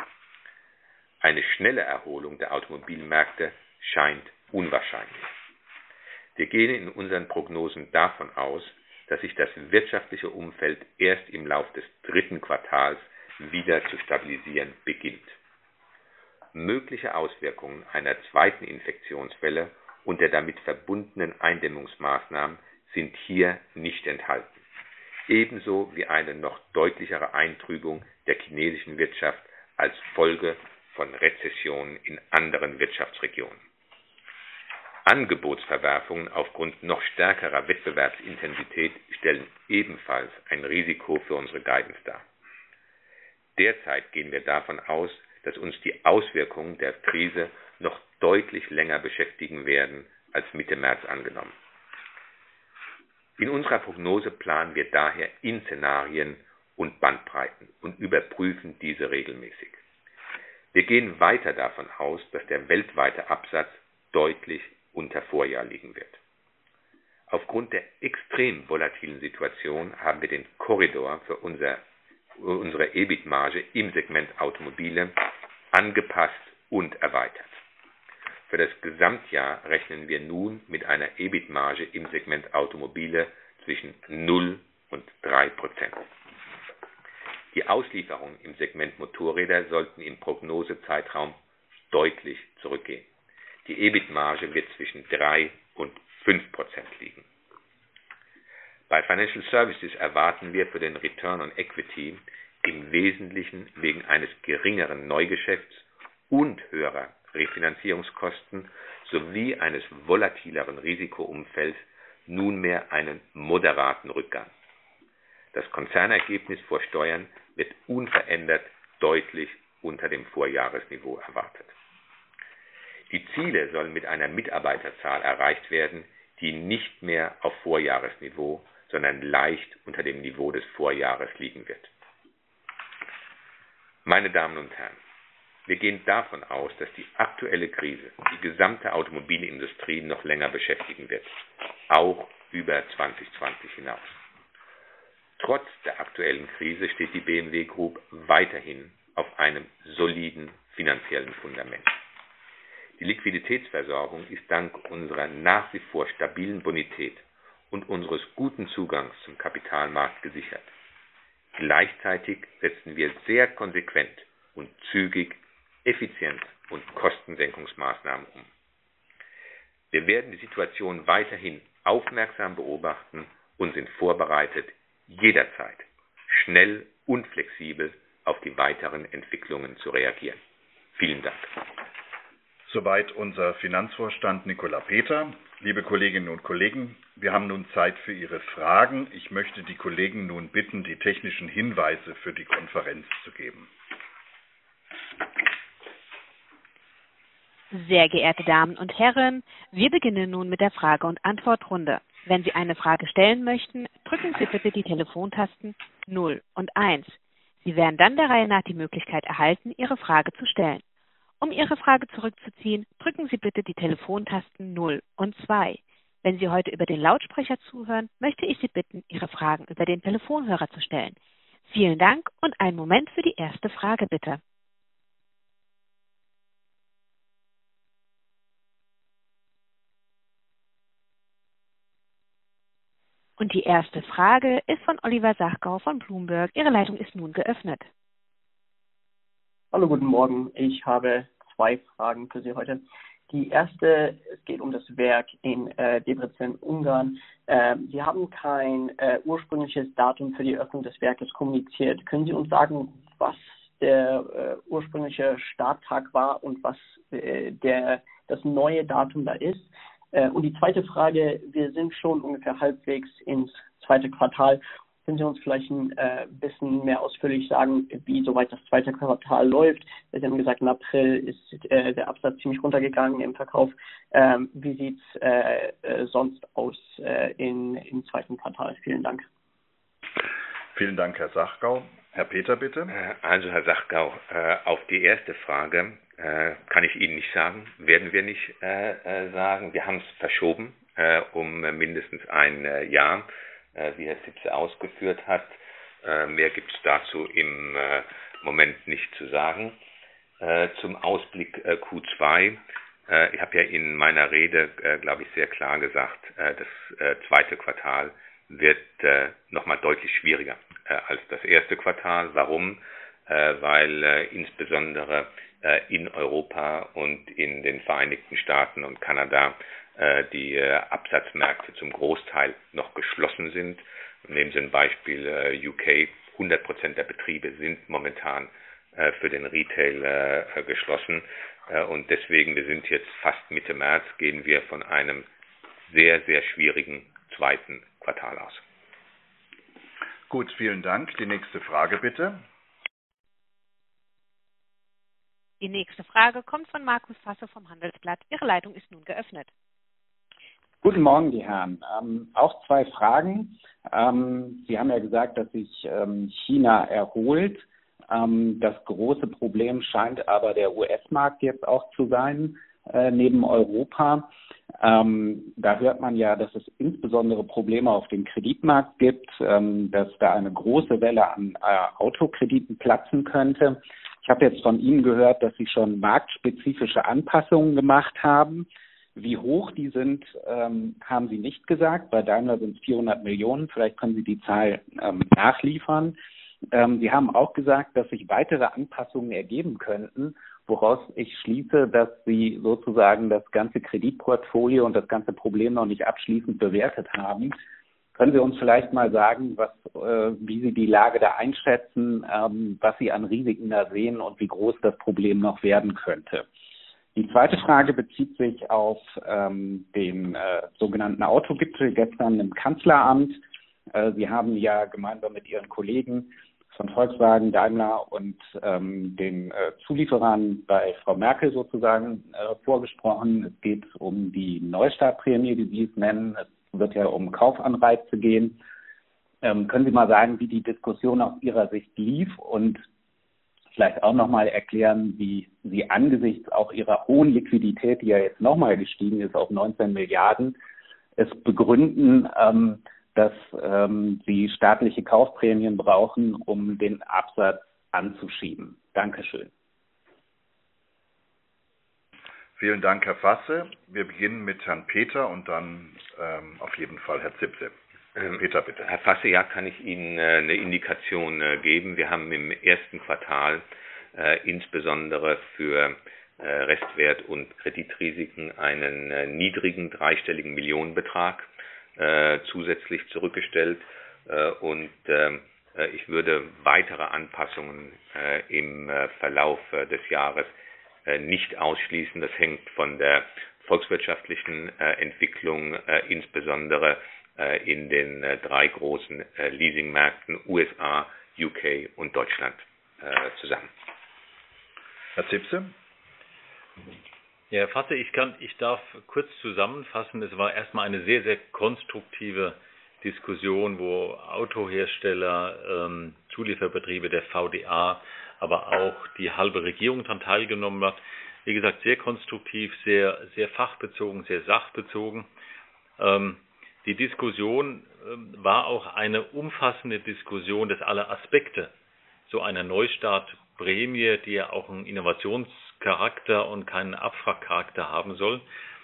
Eine schnelle Erholung der Automobilmärkte scheint unwahrscheinlich. Wir gehen in unseren Prognosen davon aus, dass sich das wirtschaftliche Umfeld erst im Lauf des dritten Quartals wieder zu stabilisieren beginnt. Mögliche Auswirkungen einer zweiten Infektionswelle und der damit verbundenen Eindämmungsmaßnahmen sind hier nicht enthalten. Ebenso wie eine noch deutlichere Eintrübung der chinesischen Wirtschaft als Folge von Rezessionen in anderen Wirtschaftsregionen. Angebotsverwerfungen aufgrund noch stärkerer Wettbewerbsintensität stellen ebenfalls ein Risiko für unsere Guidance dar. Derzeit gehen wir davon aus, dass uns die Auswirkungen der Krise noch deutlich länger beschäftigen werden als Mitte März angenommen. In unserer Prognose planen wir daher in Szenarien und Bandbreiten und überprüfen diese regelmäßig. Wir gehen weiter davon aus, dass der weltweite Absatz deutlich unter Vorjahr liegen wird. Aufgrund der extrem volatilen Situation haben wir den Korridor für unser, unsere E B I T-Marge im Segment Automobile angepasst und erweitert. Für das Gesamtjahr rechnen wir nun mit einer E B I T-Marge im Segment Automobile zwischen null und drei Prozent. Die Auslieferungen im Segment Motorräder sollten im Prognosezeitraum deutlich zurückgehen. Die E B I T-Marge wird zwischen drei und fünf Prozent liegen. Bei Financial Services erwarten wir für den Return on Equity im Wesentlichen wegen eines geringeren Neugeschäfts und höherer Refinanzierungskosten sowie eines volatileren Risikoumfelds nunmehr einen moderaten Rückgang. Das Konzernergebnis vor Steuern wird unverändert deutlich unter dem Vorjahresniveau erwartet. Die Ziele sollen mit einer Mitarbeiterzahl erreicht werden, die nicht mehr auf Vorjahresniveau, sondern leicht unter dem Niveau des Vorjahres liegen wird. Meine Damen und Herren, wir gehen davon aus, dass die aktuelle Krise die gesamte Automobilindustrie noch länger beschäftigen wird, auch über zwanzig zwanzig hinaus. Trotz der aktuellen Krise steht die B M W Group weiterhin auf einem soliden finanziellen Fundament. Die Liquiditätsversorgung ist dank unserer nach wie vor stabilen Bonität und unseres guten Zugangs zum Kapitalmarkt gesichert. Gleichzeitig setzen wir sehr konsequent und zügig Effizienz- und Kostensenkungsmaßnahmen um. Wir werden die Situation weiterhin aufmerksam beobachten und sind vorbereitet, jederzeit schnell und flexibel auf die weiteren Entwicklungen zu reagieren. Vielen Dank. Soweit unser Finanzvorstand Nicola Peter. Liebe Kolleginnen und Kollegen, wir haben nun Zeit für Ihre Fragen. Ich möchte die Kollegen nun bitten, die technischen Hinweise für die Konferenz zu geben. Sehr geehrte Damen und Herren, wir beginnen nun mit der Frage- und Antwortrunde. Wenn Sie eine Frage stellen möchten, drücken Sie bitte die Telefontasten null und eins. Sie werden dann der Reihe nach die Möglichkeit erhalten, Ihre Frage zu stellen. Um Ihre Frage zurückzuziehen, drücken Sie bitte die Telefontasten null und zwei. Wenn Sie heute über den Lautsprecher zuhören, möchte ich Sie bitten, Ihre Fragen über den Telefonhörer zu stellen. Vielen Dank und einen Moment für die erste Frage bitte. Und die erste Frage ist von Oliver Sachgau von Bloomberg. Ihre Leitung ist nun geöffnet. Hallo, guten Morgen. Ich habe zwei Fragen für Sie heute. Die erste, es geht um das Werk in äh, Debrecen, Ungarn. Äh, Sie haben kein äh, ursprüngliches Datum für die Öffnung des Werkes kommuniziert. Können Sie uns sagen, was der äh, ursprüngliche Starttag war und was äh, der, das neue Datum da ist? Äh, und die zweite Frage, wir sind schon ungefähr halbwegs ins zweite Quartal. Können Sie uns vielleicht ein äh, bisschen mehr ausführlich sagen, wie soweit das zweite Quartal läuft? Sie haben gesagt, im April ist äh, der Absatz ziemlich runtergegangen im Verkauf. Ähm, wie sieht es äh, äh, sonst aus äh, in, im zweiten Quartal? Vielen Dank. Vielen Dank, Herr Sachgau. Herr Peter, bitte. Also, Herr Sachgau, äh, auf die erste Frage äh, kann ich Ihnen nicht sagen, werden wir nicht äh, sagen. Wir haben es verschoben äh, um mindestens ein äh, Jahr. Wie Herr Zipse ausgeführt hat. Äh, mehr gibt es dazu im äh, Moment nicht zu sagen. Äh, zum Ausblick äh, Q zwei. Äh, ich habe ja in meiner Rede, äh, glaube ich, sehr klar gesagt, äh, das äh, zweite Quartal wird äh, nochmal deutlich schwieriger äh, als das erste Quartal. Warum? Äh, weil äh, insbesondere äh, in Europa und in den Vereinigten Staaten und Kanada die äh, Absatzmärkte zum Großteil noch geschlossen sind. Nehmen Sie ein Beispiel äh, U K. hundert Prozent der Betriebe sind momentan äh, für den Retail äh, geschlossen. Äh, und deswegen, wir sind jetzt fast Mitte März, gehen wir von einem sehr, sehr schwierigen zweiten Quartal aus. Gut, vielen Dank. Die nächste Frage bitte. Die nächste Frage kommt von Markus Fasse vom Handelsblatt. Ihre Leitung ist nun geöffnet. Guten Morgen, die Herren. Ähm, auch zwei Fragen. Ähm, Sie haben ja gesagt, dass sich ähm, China erholt. Ähm, das große Problem scheint aber der U S-Markt jetzt auch zu sein, äh, neben Europa. Ähm, da hört man ja, dass es insbesondere Probleme auf dem Kreditmarkt gibt, ähm, dass da eine große Welle an äh, Autokrediten platzen könnte. Ich habe jetzt von Ihnen gehört, dass Sie schon marktspezifische Anpassungen gemacht haben. Wie hoch die sind, ähm, haben Sie nicht gesagt. Bei Daimler sind es vierhundert Millionen. Vielleicht können Sie die Zahl ähm, nachliefern. Ähm, Sie haben auch gesagt, dass sich weitere Anpassungen ergeben könnten, woraus ich schließe, dass Sie sozusagen das ganze Kreditportfolio und das ganze Problem noch nicht abschließend bewertet haben. Können Sie uns vielleicht mal sagen, was, äh, wie Sie die Lage da einschätzen, ähm, was Sie an Risiken da sehen und wie groß das Problem noch werden könnte? Die zweite Frage bezieht sich auf ähm, den äh, sogenannten Autogipfel gestern im Kanzleramt. Äh, Sie haben ja gemeinsam mit Ihren Kollegen von Volkswagen, Daimler und ähm, den äh, Zulieferern bei Frau Merkel sozusagen äh, vorgesprochen. Es geht um die Neustartprämie, wie Sie es nennen. Es wird ja um Kaufanreize gehen. Ähm, können Sie mal sagen, wie die Diskussion aus Ihrer Sicht lief und vielleicht auch nochmal erklären, wie Sie angesichts auch Ihrer hohen Liquidität, die ja jetzt nochmal gestiegen ist auf neunzehn Milliarden, es begründen, ähm, dass ähm, Sie staatliche Kaufprämien brauchen, um den Absatz anzuschieben. Dankeschön. Vielen Dank, Herr Fasse. Wir beginnen mit Herrn Peter und dann ähm, auf jeden Fall Herr Zipse. Ähm, Peter, bitte. Herr Fasse, ja, kann ich Ihnen äh, eine Indikation äh, geben. Wir haben im ersten Quartal äh, insbesondere für äh, Restwert und Kreditrisiken einen äh, niedrigen dreistelligen Millionenbetrag äh, zusätzlich zurückgestellt. und ich würde weitere Anpassungen im Verlauf des Jahres nicht ausschließen. Das hängt von der volkswirtschaftlichen Entwicklung, insbesondere in den drei großen Leasingmärkten U S A, U K und Deutschland zusammen. Herr Zipse? Ja, Herr Fasse, ich kann, ich darf kurz zusammenfassen. Es war erstmal eine sehr, sehr konstruktive Diskussion, wo Autohersteller, ähm, Zulieferbetriebe, der V D A, aber auch die halbe Regierung daran teilgenommen hat. Wie gesagt, sehr konstruktiv, sehr, sehr fachbezogen, sehr sachbezogen. Ähm, die Diskussion ähm, war auch eine umfassende Diskussion, dass alle Aspekte so einer Neustartprämie, die ja auch einen Innovationscharakter und keinen Abwrackcharakter haben soll.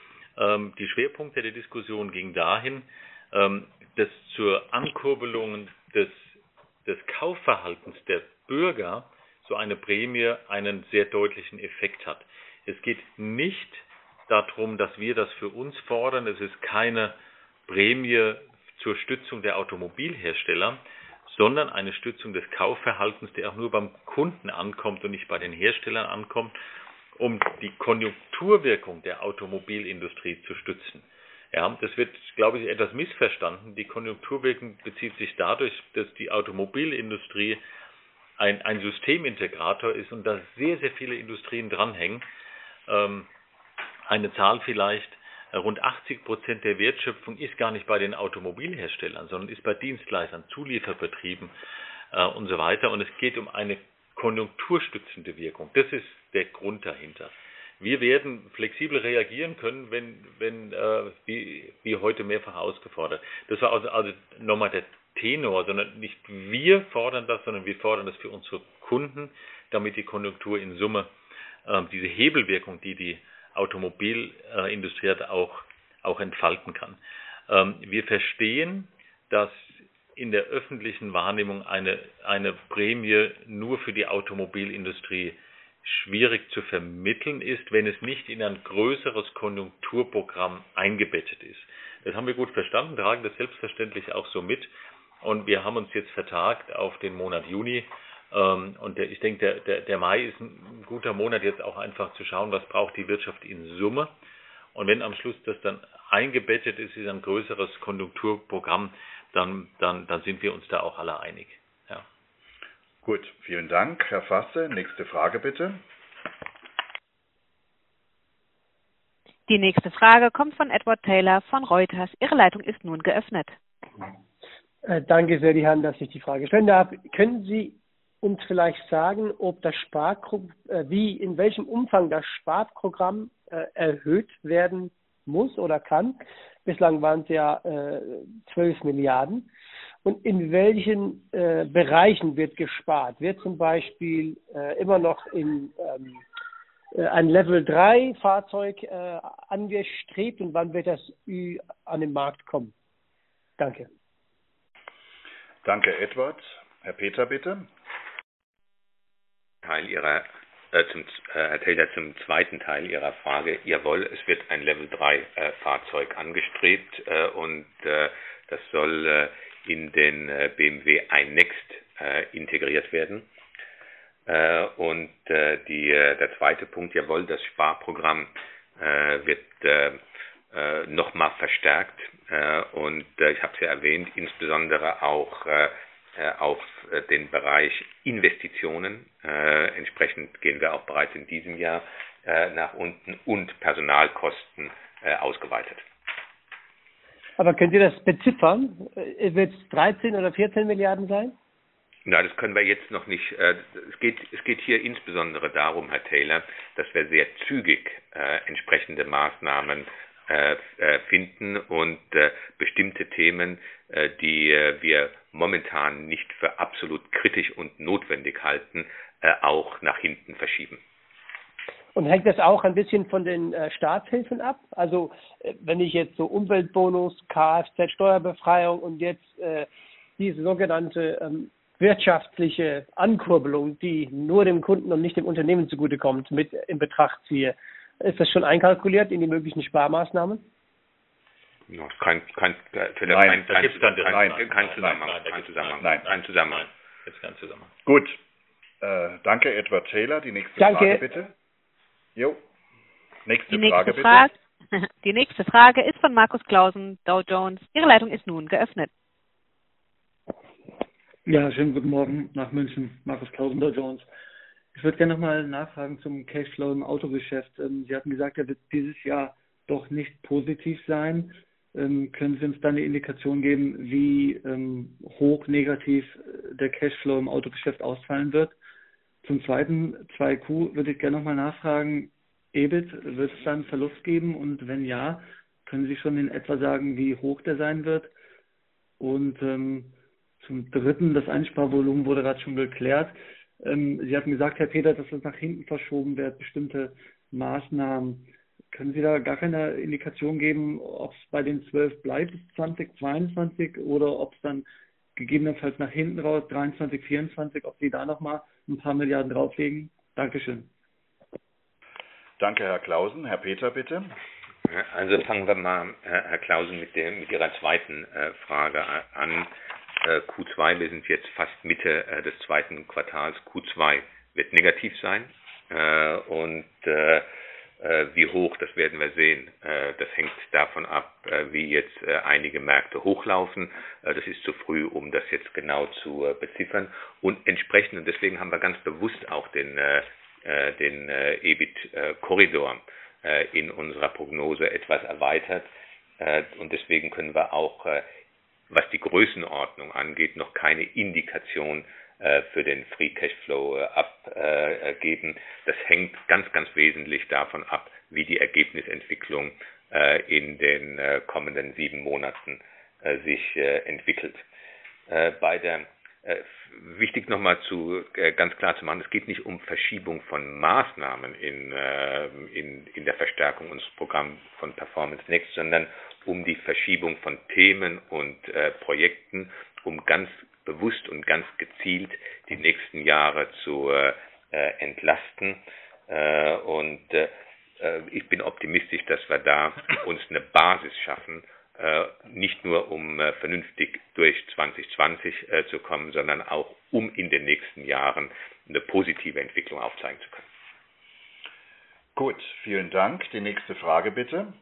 Ähm, die Schwerpunkte der Diskussion gingen dahin, ähm, dass zur Ankurbelung des, des Kaufverhaltens der Bürger so eine Prämie einen sehr deutlichen Effekt hat. Es geht nicht darum, dass wir das für uns fordern. Es ist keine Prämie zur Stützung der Automobilhersteller, sondern eine Stützung des Kaufverhaltens, der auch nur beim Kunden ankommt und nicht bei den Herstellern ankommt, um die Konjunkturwirkung der Automobilindustrie zu stützen. Ja, das wird, glaube ich, etwas missverstanden. Die Konjunkturwirkung bezieht sich dadurch, dass die Automobilindustrie ein, ein Systemintegrator ist und da sehr, sehr viele Industrien dranhängen. Ähm, eine Zahl vielleicht, rund achtzig Prozent der Wertschöpfung ist gar nicht bei den Automobilherstellern, sondern ist bei Dienstleistern, Zulieferbetrieben äh, und so weiter. Und es geht um eine konjunkturstützende Wirkung. Das ist der Grund dahinter. Wir werden flexibel reagieren können, wenn, wenn äh, wie, wie heute mehrfach ausgefordert. Das war also, also nochmal der Tenor, sondern nicht wir fordern das, sondern wir fordern das für unsere Kunden, damit die Konjunktur in Summe äh, diese Hebelwirkung, die die Automobilindustrie hat, auch, auch entfalten kann. Ähm, wir verstehen, dass in der öffentlichen Wahrnehmung eine, eine Prämie nur für die Automobilindustrie schwierig zu vermitteln ist, wenn es nicht in ein größeres Konjunkturprogramm eingebettet ist. Das haben wir gut verstanden, tragen das selbstverständlich auch so mit. Und wir haben uns jetzt vertagt auf den Monat Juni. Und der, ich denke, der, der, der Mai ist ein guter Monat, jetzt auch einfach zu schauen, was braucht die Wirtschaft in Summe. Und wenn am Schluss das dann eingebettet ist in ein größeres Konjunkturprogramm, dann, dann, dann sind wir uns da auch alle einig. Ja. Gut, vielen Dank, Herr Fasse. Nächste Frage bitte. Die nächste Frage kommt von Edward Taylor von Reuters. Ihre Leitung ist nun geöffnet. Äh, danke sehr, die Herren, dass ich die Frage stellen darf. Können Sie uns vielleicht sagen, ob das Sparprogramm, äh, wie, in welchem Umfang das Sparprogramm äh, erhöht werden muss oder kann? Bislang waren es ja äh, zwölf Milliarden. Und in welchen äh, Bereichen wird gespart? Wird zum Beispiel äh, immer noch in ähm, äh, ein Level drei Fahrzeug äh, angestrebt und wann wird das Ü an den Markt kommen? Danke. Danke, Edward. Herr Peter, bitte. Teil Ihrer, äh, zum, äh, Herr Taylor, zum zweiten Teil Ihrer Frage. Jawohl, es wird ein Level drei äh, Fahrzeug angestrebt äh, und äh, das soll äh, in den äh, B M W iNext äh, integriert werden. Äh, und äh, die, äh, der zweite Punkt, jawohl, das Sparprogramm äh, wird äh, äh, nochmal verstärkt äh, und äh, ich habe es ja erwähnt, insbesondere auch äh, auf den Bereich Investitionen. Äh, entsprechend gehen wir auch bereits in diesem Jahr äh, nach unten und Personalkosten äh, ausgeweitet. Aber könnt ihr das beziffern? Wird es dreizehn oder vierzehn Milliarden sein? Na, das können wir jetzt noch nicht. Äh, es geht, es geht hier insbesondere darum, Herr Taylor, dass wir sehr zügig äh, entsprechende Maßnahmen äh, finden und äh, bestimmte Themen, äh, die äh, wir momentan nicht für absolut kritisch und notwendig halten, äh, auch nach hinten verschieben. Und hängt das auch ein bisschen von den äh, Staatshilfen ab? Also äh, wenn ich jetzt so Umweltbonus, Kfz-Steuerbefreiung und jetzt äh, diese sogenannte ähm, wirtschaftliche Ankurbelung, die nur dem Kunden und nicht dem Unternehmen zugutekommt, mit in Betracht ziehe, ist das schon einkalkuliert in die möglichen Sparmaßnahmen? Ja, kein, kein, nein, kein, da kein, gibt es dann kein, nein, kein, nein, Zusammenhang. nein, Kein Zusammenhang. Nein, kein Zusammenhang. Jetzt kein Zusammenhang. Gut. Äh, danke, Edward Taylor. Die nächste Danke. Frage bitte. Jo. Nächste, Die nächste Frage bitte. Frage, die nächste Frage ist von Markus Clausen, Dow Jones. Ihre Leitung ist nun geöffnet. Ja, schönen guten Morgen nach München, Markus Clausen, Dow Jones. Ich würde gerne nochmal nachfragen zum Cashflow im Autogeschäft. Ähm, Sie hatten gesagt, er wird dieses Jahr doch nicht positiv sein. Ähm, können Sie uns da eine Indikation geben, wie ähm, hoch negativ der Cashflow im Autogeschäft ausfallen wird? Zum Zweiten, zwei Q, würde ich gerne nochmal nachfragen, E B I T, wird es dann Verlust geben? Und wenn ja, können Sie schon in etwa sagen, wie hoch der sein wird? Und ähm, zum Dritten, das Einsparvolumen wurde gerade schon geklärt. Ähm, Sie hatten gesagt, Herr Peter, dass das nach hinten verschoben wird, bestimmte Maßnahmen. Können Sie da gar keine Indikation geben, ob es bei den zwölf bleibt bis zwanzig zweiundzwanzig oder ob es dann gegebenenfalls nach hinten raus, dreiundzwanzig vierundzwanzig, ob Sie da nochmal ein paar Milliarden drauflegen? Dankeschön. Danke, Herr Clausen. Herr Peter, bitte. Also fangen wir mal, Herr Clausen, mit, der, mit Ihrer zweiten äh, Frage an. Äh, Q zwei, wir sind jetzt fast Mitte äh, des zweiten Quartals. Q zwei wird negativ sein äh, und äh, äh, wie hoch, das werden wir sehen. Äh, das hängt davon ab, äh, wie jetzt äh, einige Märkte hochlaufen. Äh, das ist zu früh, um das jetzt genau zu äh, beziffern. Und entsprechend, und deswegen haben wir ganz bewusst auch den, äh, den äh, E B I T-Korridor äh, in unserer Prognose etwas erweitert. Äh, und deswegen können wir auch äh, was die Größenordnung angeht, noch keine Indikation äh, für den Free Cashflow äh, abgeben. Äh, das hängt ganz, ganz wesentlich davon ab, wie die Ergebnisentwicklung äh, in den äh, kommenden sieben Monaten äh, sich äh, entwickelt. Äh, bei der äh, wichtig nochmal zu äh, ganz klar zu machen, es geht nicht um Verschiebung von Maßnahmen in, äh, in, in der Verstärkung unseres Programms von Performance Next, sondern um die Verschiebung von Themen und äh, Projekten, um ganz bewusst und ganz gezielt die nächsten Jahre zu äh, entlasten. Äh, und äh, ich bin optimistisch, dass wir da uns eine Basis schaffen, äh, nicht nur um äh, vernünftig durch zwanzig zwanzig äh, zu kommen, sondern auch um in den nächsten Jahren eine positive Entwicklung aufzeigen zu können. Gut, vielen Dank. Die nächste Frage bitte.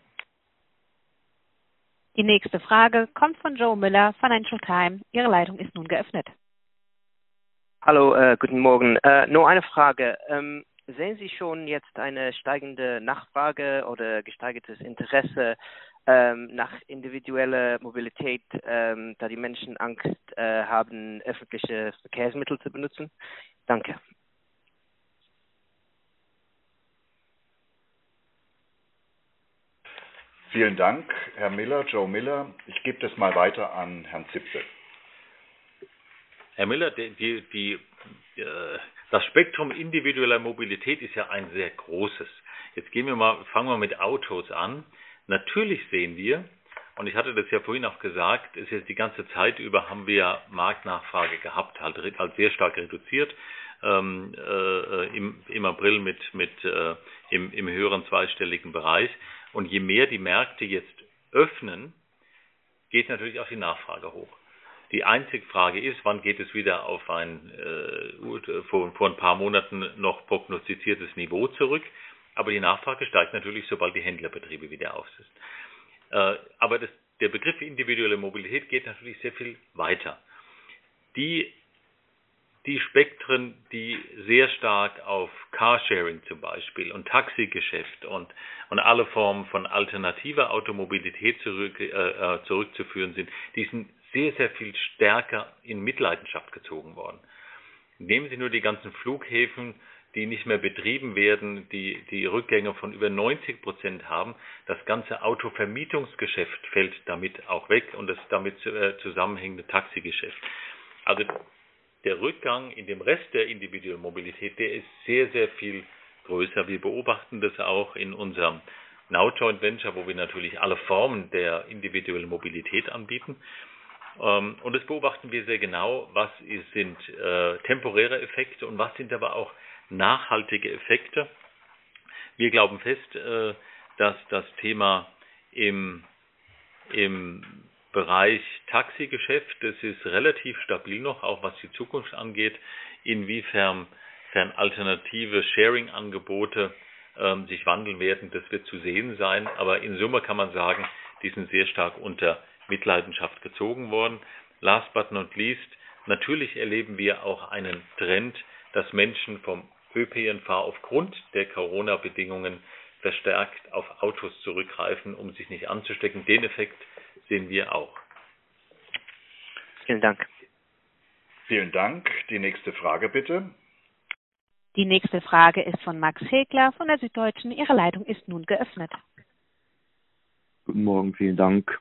Die nächste Frage kommt von Joe Miller, Financial Times. Ihre Leitung ist nun geöffnet. Hallo, äh, guten Morgen. Äh, nur eine Frage. Ähm, sehen Sie schon jetzt eine steigende Nachfrage oder gesteigertes Interesse ähm, nach individueller Mobilität, ähm, da die Menschen Angst äh, haben, öffentliche Verkehrsmittel zu benutzen? Danke. Vielen Dank, Herr Miller, Joe Miller. Ich gebe das mal weiter an Herrn Zipse. Herr Miller, die, die, die, äh, das Spektrum individueller Mobilität ist ja ein sehr großes. Jetzt gehen wir mal, fangen wir mit Autos an. Natürlich sehen wir, und ich hatte das ja vorhin auch gesagt, ist jetzt die ganze Zeit über haben wir ja Marktnachfrage gehabt, halt, halt sehr stark reduziert. Ähm, äh, im, im April mit, mit äh, im, im höheren zweistelligen Bereich. Und je mehr die Märkte jetzt öffnen, geht natürlich auch die Nachfrage hoch. Die einzige Frage ist, wann geht es wieder auf ein äh, vor, vor ein paar Monaten noch prognostiziertes Niveau zurück. Aber die Nachfrage steigt natürlich, sobald die Händlerbetriebe wieder auf sind. Äh, aber das, der Begriff individuelle Mobilität geht natürlich sehr viel weiter. Die Die Spektren, die sehr stark auf Carsharing zum Beispiel und Taxigeschäft und, und alle Formen von alternativer Automobilität zurück, äh, zurückzuführen sind, die sind sehr, sehr viel stärker in Mitleidenschaft gezogen worden. Nehmen Sie nur die ganzen Flughäfen, die nicht mehr betrieben werden, die, die Rückgänge von über neunzig Prozent haben. Das ganze Autovermietungsgeschäft fällt damit auch weg und das damit äh, zusammenhängende Taxigeschäft. Also der Rückgang in dem Rest der individuellen Mobilität, der ist sehr, sehr viel größer. Wir beobachten das auch in unserem Now Joint Venture, wo wir natürlich alle Formen der individuellen Mobilität anbieten. Und das beobachten wir sehr genau, was sind äh, temporäre Effekte und was sind aber auch nachhaltige Effekte. Wir glauben fest, äh, dass das Thema im im Bereich Taxigeschäft, das ist relativ stabil noch, auch was die Zukunft angeht. Inwiefern fern alternative Sharing-Angebote ähm, sich wandeln werden, das wird zu sehen sein. Aber in Summe kann man sagen, die sind sehr stark unter Mitleidenschaft gezogen worden. Last but not least, natürlich erleben wir auch einen Trend, dass Menschen vom Ö P N V aufgrund der Corona-Bedingungen verstärkt auf Autos zurückgreifen, um sich nicht anzustecken. Den Effekt sehen wir auch. Vielen Dank. Vielen Dank. Die nächste Frage bitte. Die nächste Frage ist von Max Hegler von der Süddeutschen. Ihre Leitung ist nun geöffnet. Guten Morgen, vielen Dank.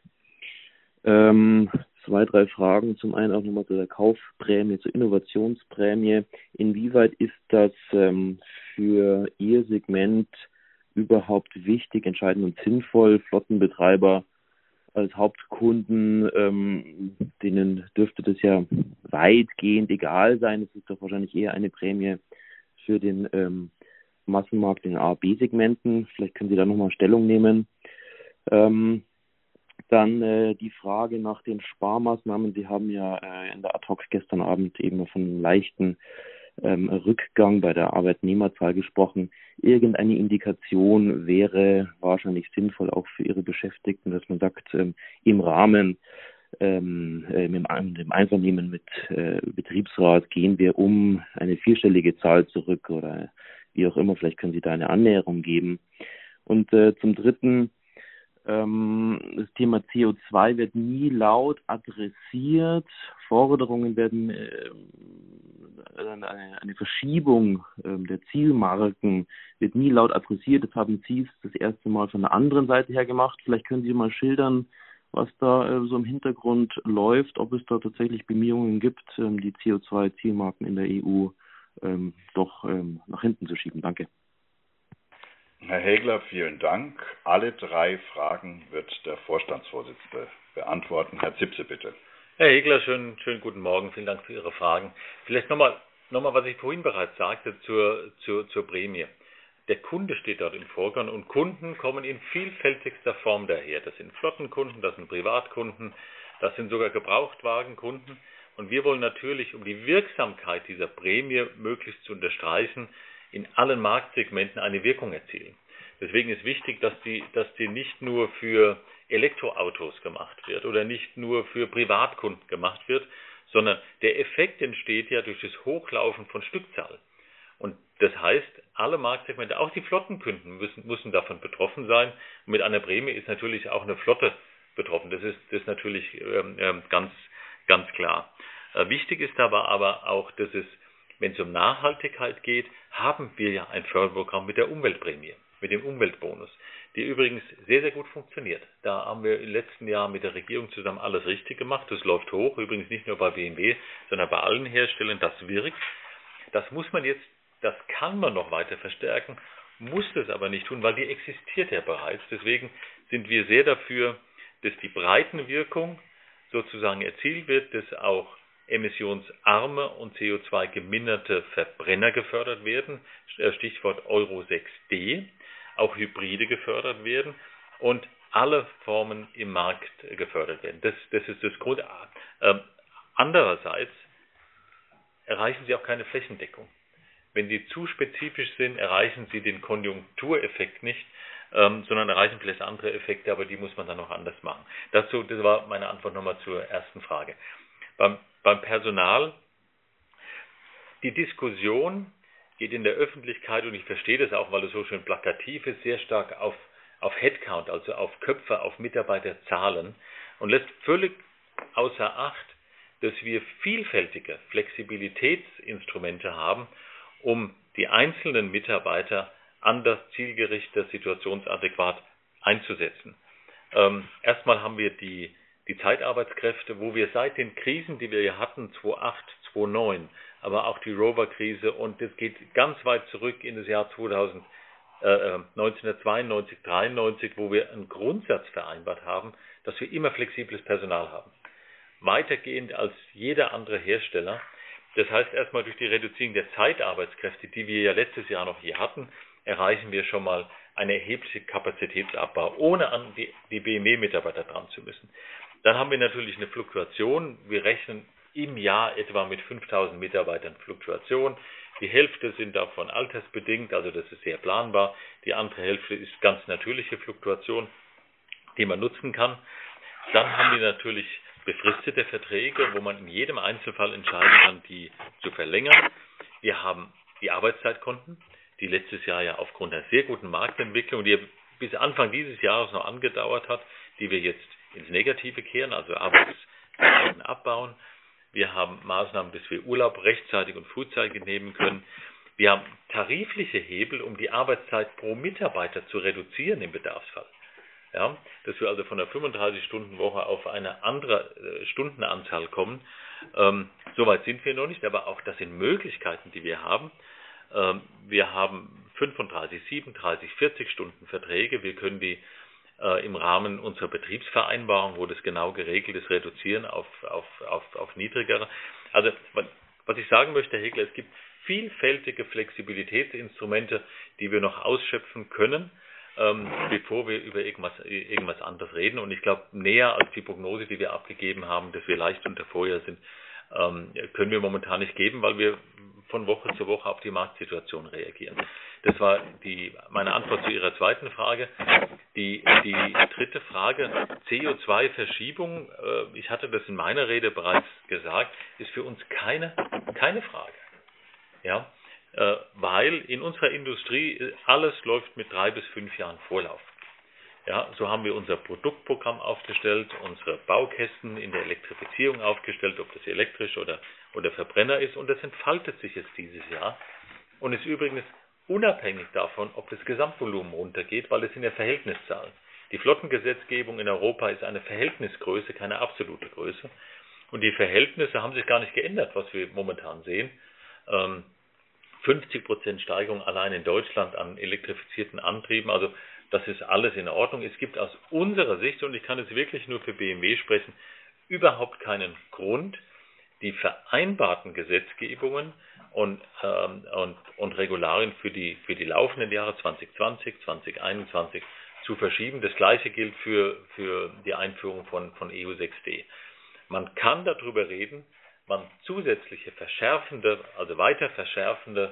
Ähm, zwei, drei Fragen. Zum einen auch nochmal zu der Kaufprämie, zur Innovationsprämie. Inwieweit ist das ähm, für Ihr Segment überhaupt wichtig, entscheidend und sinnvoll? Flottenbetreiber als Hauptkunden, ähm, denen dürfte das ja weitgehend egal sein. Es ist doch wahrscheinlich eher eine Prämie für den ähm, Massenmarkt in A B Segmenten. Vielleicht können Sie da nochmal Stellung nehmen. Ähm, dann äh, die Frage nach den Sparmaßnahmen. Sie haben ja äh, in der Ad-Hoc gestern Abend eben von einem leichten ähm, Rückgang bei der Arbeitnehmerzahl gesprochen. Irgendeine Indikation wäre wahrscheinlich sinnvoll auch für Ihre Beschäftigten, dass man sagt, ähm, im Rahmen ähm, äh, im, im Einvernehmen mit äh, Betriebsrat gehen wir um eine vierstellige Zahl zurück oder wie auch immer. Vielleicht können Sie da eine Annäherung geben. Und äh, zum Dritten, ähm, das Thema C O zwei wird nie laut adressiert. Forderungen werden, äh, eine, eine Verschiebung äh, der Zielmarken wird nie laut adressiert. Das haben Sie das erste Mal von der anderen Seite her gemacht. Vielleicht können Sie mal schildern, was da äh, so im Hintergrund läuft, ob es da tatsächlich Bemühungen gibt, ähm, die C O zwei Zielmarken in der E U ähm, doch ähm, nach hinten zu schieben. Danke. Herr Hegler, vielen Dank. Alle drei Fragen wird der Vorstandsvorsitzende beantworten. Herr Zipse, bitte. Herr Hegler, schönen, schönen guten Morgen. Vielen Dank für Ihre Fragen. Vielleicht nochmal, nochmal, was ich vorhin bereits sagte zur, zur, zur Prämie. Der Kunde steht dort im Vordergrund und Kunden kommen in vielfältigster Form daher. Das sind Flottenkunden, das sind Privatkunden, das sind sogar Gebrauchtwagenkunden. Und wir wollen natürlich, um die Wirksamkeit dieser Prämie möglichst zu unterstreichen, in allen Marktsegmenten eine Wirkung erzielen. Deswegen ist wichtig, dass die, dass die nicht nur für Elektroautos gemacht wird oder nicht nur für Privatkunden gemacht wird, sondern der Effekt entsteht ja durch das Hochlaufen von Stückzahl. Und das heißt, alle Marktsegmente, auch die Flottenkunden müssen, müssen davon betroffen sein. Und mit einer Prämie ist natürlich auch eine Flotte betroffen. Das ist, das ist natürlich ähm, ganz, ganz klar. Äh, wichtig ist aber, aber auch, dass es, wenn es um Nachhaltigkeit geht, haben wir ja ein Förderprogramm mit der Umweltprämie, mit dem Umweltbonus, die übrigens sehr, sehr gut funktioniert. Da haben wir im letzten Jahr mit der Regierung zusammen alles richtig gemacht. Das läuft hoch, übrigens nicht nur bei B M W, sondern bei allen Herstellern. Das wirkt. Das muss man jetzt, das kann man noch weiter verstärken, muss das aber nicht tun, weil die existiert ja bereits. Deswegen sind wir sehr dafür, dass die Breitenwirkung sozusagen erzielt wird, dass auch emissionsarme und C O zwei geminderte Verbrenner gefördert werden, Stichwort Euro sechs D, auch Hybride gefördert werden und alle Formen im Markt gefördert werden. Das, das ist das Grund. Ähm, andererseits erreichen sie auch keine Flächendeckung. Wenn sie zu spezifisch sind, erreichen sie den Konjunktureffekt nicht, ähm, sondern erreichen vielleicht andere Effekte, aber die muss man dann noch anders machen. Dazu, das war meine Antwort nochmal zur ersten Frage. Beim, beim Personal, die Diskussion geht in der Öffentlichkeit, und ich verstehe das auch, weil es so schön plakativ ist, sehr stark auf, auf Headcount, also auf Köpfe, auf Mitarbeiterzahlen und lässt völlig außer Acht, dass wir vielfältige Flexibilitätsinstrumente haben, um die einzelnen Mitarbeiter anders, zielgerichtet, situationsadäquat einzusetzen. Ähm, erstmal haben wir die die Zeitarbeitskräfte, wo wir seit den Krisen, die wir hier hatten, zweitausendacht, zweitausendneun, aber auch die Rover-Krise und das geht ganz weit zurück in das Jahr zweitausend, äh, neunzehnhundertzweiundneunzig, dreiundneunzig, wo wir einen Grundsatz vereinbart haben, dass wir immer flexibles Personal haben. Weitergehend als jeder andere Hersteller. Das heißt, erstmal durch die Reduzierung der Zeitarbeitskräfte, die wir ja letztes Jahr noch hier hatten, erreichen wir schon mal ein erheblicher Kapazitätsabbau, ohne an die, die B M W-Mitarbeiter dran zu müssen. Dann haben wir natürlich eine Fluktuation. Wir rechnen im Jahr etwa mit fünftausend Mitarbeitern Fluktuation. Die Hälfte sind davon altersbedingt, also das ist sehr planbar. Die andere Hälfte ist ganz natürliche Fluktuation, die man nutzen kann. Dann haben wir natürlich befristete Verträge, wo man in jedem Einzelfall entscheiden kann, die zu verlängern. Wir haben die Arbeitszeitkonten, die letztes Jahr ja aufgrund einer sehr guten Marktentwicklung, die bis Anfang dieses Jahres noch angedauert hat, die wir jetzt ins Negative kehren, also Arbeitszeiten abbauen. Wir haben Maßnahmen, dass wir Urlaub rechtzeitig und frühzeitig nehmen können. Wir haben tarifliche Hebel, um die Arbeitszeit pro Mitarbeiter zu reduzieren im Bedarfsfall. Ja, dass wir also von der fünfunddreißig-Stunden-Woche auf eine andere äh, Stundenanzahl kommen. Ähm, Soweit sind wir noch nicht, aber auch das sind Möglichkeiten, die wir haben. Ähm, wir haben fünfunddreißig, siebenunddreißig, vierzig Stunden Verträge. Wir können die äh, im Rahmen unserer Betriebsvereinbarung, wo das genau geregelt ist, reduzieren auf, auf, auf, auf niedrigere. Also was, was ich sagen möchte, Herr Hegler, es gibt vielfältige Flexibilitätsinstrumente, die wir noch ausschöpfen können, ähm, bevor wir über irgendwas, irgendwas anderes reden. Und ich glaube, näher als die Prognose, die wir abgegeben haben, dass wir leicht unter Vorjahr sind, ähm, können wir momentan nicht geben, weil wir von Woche zu Woche auf die Marktsituation reagieren. Das war die, meine Antwort zu Ihrer zweiten Frage. Die, die dritte Frage, C O zwei Verschiebung, äh, ich hatte das in meiner Rede bereits gesagt, ist für uns keine, keine Frage. Ja, äh, weil in unserer Industrie alles läuft mit drei bis fünf Jahren Vorlauf. Ja, so haben wir unser Produktprogramm aufgestellt, unsere Baukästen in der Elektrifizierung aufgestellt, ob das elektrisch oder, oder Verbrenner ist, und das entfaltet sich jetzt dieses Jahr und ist übrigens unabhängig davon, ob das Gesamtvolumen runtergeht, weil es sind ja Verhältniszahlen. Die Flottengesetzgebung in Europa ist eine Verhältnisgröße, keine absolute Größe, und die Verhältnisse haben sich gar nicht geändert, was wir momentan sehen. Ähm, fünfzig Prozent Steigerung allein in Deutschland an elektrifizierten Antrieben, also das ist alles in Ordnung. Es gibt aus unserer Sicht, und ich kann jetzt wirklich nur für B M W sprechen, überhaupt keinen Grund, die vereinbarten Gesetzgebungen und, ähm, und, und Regularien für die, für die laufenden Jahre zwanzig zwanzig, zwanzig einundzwanzig zu verschieben. Das Gleiche gilt für, für die Einführung von, von E U sechs D. Man kann darüber reden, man zusätzliche verschärfende, also weiter verschärfende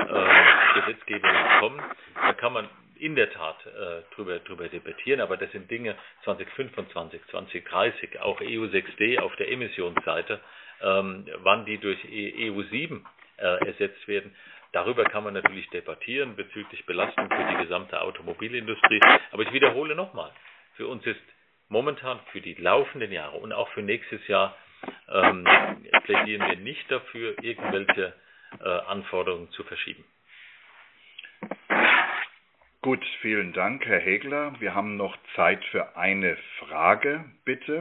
äh, Gesetzgebungen kommen. Da kann man in der Tat äh, drüber, drüber debattieren, aber das sind Dinge zwanzig fünfundzwanzig, zwanzig dreißig, auch E U sechs D auf der Emissionsseite, ähm, wann die durch E U sieben äh, ersetzt werden. Darüber kann man natürlich debattieren bezüglich Belastung für die gesamte Automobilindustrie. Aber ich wiederhole nochmal, für uns ist momentan für die laufenden Jahre und auch für nächstes Jahr ähm, plädieren wir nicht dafür, irgendwelche äh, Anforderungen zu verschieben. Gut, vielen Dank, Herr Hegler. Wir haben noch Zeit für eine Frage, bitte.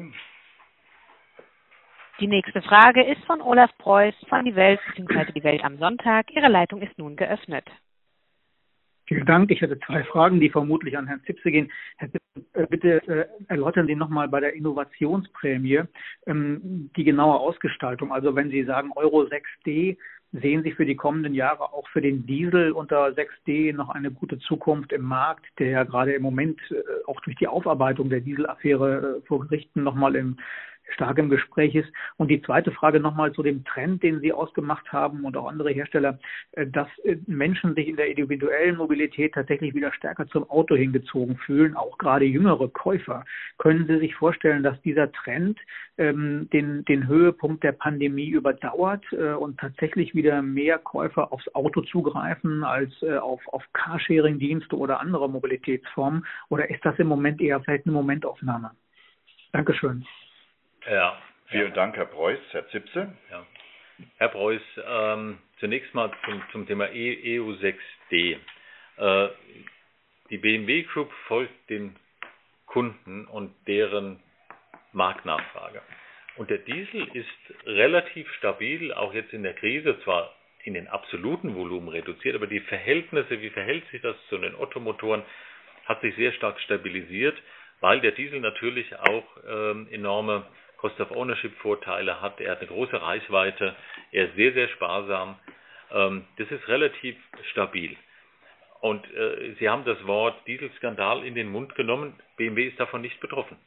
Die nächste Frage ist von Olaf Preuß von Die Welt bzw. Die Welt am Sonntag. Ihre Leitung ist nun geöffnet. Vielen Dank. Ich hätte zwei Fragen, die vermutlich an Herrn Zipse gehen. Herr Zipse, bitte äh, erläutern Sie nochmal bei der Innovationsprämie ähm, die genaue Ausgestaltung. Also wenn Sie sagen Euro sechs D, sehen Sie für die kommenden Jahre auch für den Diesel unter sechs D noch eine gute Zukunft im Markt, der ja gerade im Moment äh, auch durch die Aufarbeitung der Dieselaffäre äh, vor Gerichten nochmal im stark im Gespräch ist. Und die zweite Frage nochmal zu dem Trend, den Sie ausgemacht haben und auch andere Hersteller, dass Menschen sich in der individuellen Mobilität tatsächlich wieder stärker zum Auto hingezogen fühlen, auch gerade jüngere Käufer. Können Sie sich vorstellen, dass dieser Trend ähm, den, den Höhepunkt der Pandemie überdauert äh, und tatsächlich wieder mehr Käufer aufs Auto zugreifen als äh, auf, auf Carsharing-Dienste oder andere Mobilitätsformen? Oder ist das im Moment eher vielleicht eine Momentaufnahme? Dankeschön. Ja, vielen ja. Dank, Herr Preuß. Herr Zipse? Ja. Herr Preuß, ähm, zunächst mal zum, zum Thema E U sechs D. Äh, die B M W Group folgt den Kunden und deren Marktnachfrage. Und der Diesel ist relativ stabil, auch jetzt in der Krise, zwar in den absoluten Volumen reduziert, aber die Verhältnisse, wie verhält sich das zu den Ottomotoren, hat sich sehr stark stabilisiert, weil der Diesel natürlich auch ähm, enorme Cost-of-Ownership-Vorteile hat. Er hat eine große Reichweite, er ist sehr, sehr sparsam. Ähm, das ist relativ stabil. Und äh, Sie haben das Wort Dieselskandal in den Mund genommen. B M W ist davon nicht betroffen.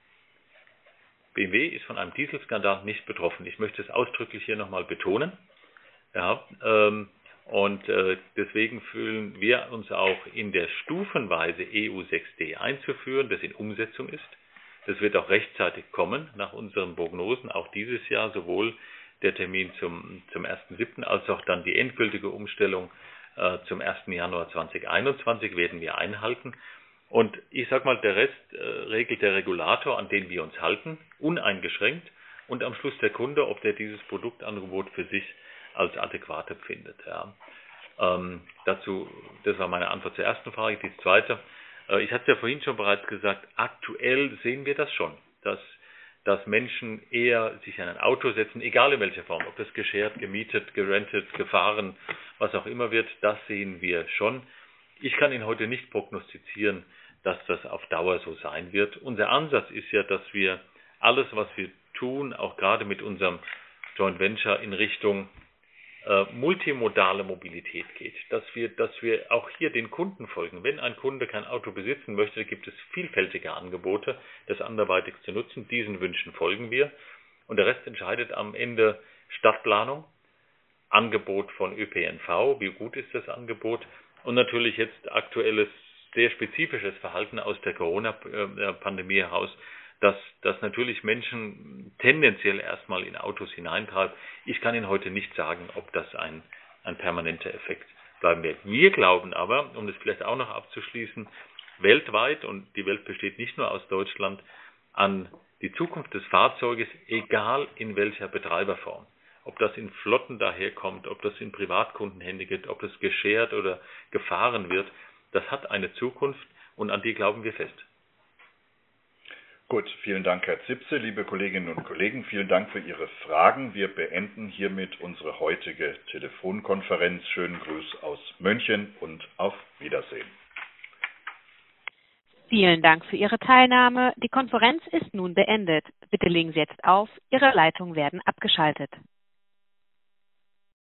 B M W ist von einem Dieselskandal nicht betroffen. Ich möchte es ausdrücklich hier nochmal betonen. Ja, ähm, und äh, deswegen fühlen wir uns auch in der stufenweise E U sechs D einzuführen, das in Umsetzung ist. Das wird auch rechtzeitig kommen, nach unseren Prognosen, auch dieses Jahr, sowohl der Termin zum, zum ersten siebten als auch dann die endgültige Umstellung äh, zum ersten Januar zweitausendeinundzwanzig werden wir einhalten. Und ich sage mal, der Rest äh, regelt der Regulator, an den wir uns halten, uneingeschränkt, und am Schluss der Kunde, ob der dieses Produktangebot für sich als adäquat empfindet. Ja. Ähm, dazu, das war meine Antwort zur ersten Frage. Die zweite, äh, ich hatte es ja vorhin schon bereits gesagt, aktuell sehen wir das schon, dass, dass Menschen eher sich in ein Auto setzen, egal in welcher Form, ob das geshared, gemietet, gerentet, gefahren, was auch immer wird, das sehen wir schon. Ich kann Ihnen heute nicht prognostizieren, dass das auf Dauer so sein wird. Unser Ansatz ist ja, dass wir alles, was wir tun, auch gerade mit unserem Joint Venture in Richtung äh, multimodale Mobilität geht, dass wir, dass wir auch hier den Kunden folgen. Wenn ein Kunde kein Auto besitzen möchte, gibt es vielfältige Angebote, das anderweitig zu nutzen. Diesen Wünschen folgen wir. Und der Rest entscheidet am Ende Stadtplanung, Angebot von Ö P N V, wie gut ist das Angebot, und natürlich jetzt aktuelles, sehr spezifisches Verhalten aus der Corona-Pandemie heraus, dass das natürlich Menschen tendenziell erstmal in Autos hineintreibt. Ich kann Ihnen heute nicht sagen, ob das ein, ein permanenter Effekt bleiben wird. Wir glauben aber, um das vielleicht auch noch abzuschließen, weltweit, und die Welt besteht nicht nur aus Deutschland, an die Zukunft des Fahrzeuges, egal in welcher Betreiberform. Ob das in Flotten daherkommt, ob das in Privatkundenhände geht, ob das geshared oder gefahren wird, das hat eine Zukunft, und an die glauben wir fest. Gut, vielen Dank, Herr Zipse. Liebe Kolleginnen und Kollegen, vielen Dank für Ihre Fragen. Wir beenden hiermit unsere heutige Telefonkonferenz. Schönen Gruß aus München und auf Wiedersehen. Vielen Dank für Ihre Teilnahme. Die Konferenz ist nun beendet. Bitte legen Sie jetzt auf. Ihre Leitungen werden abgeschaltet.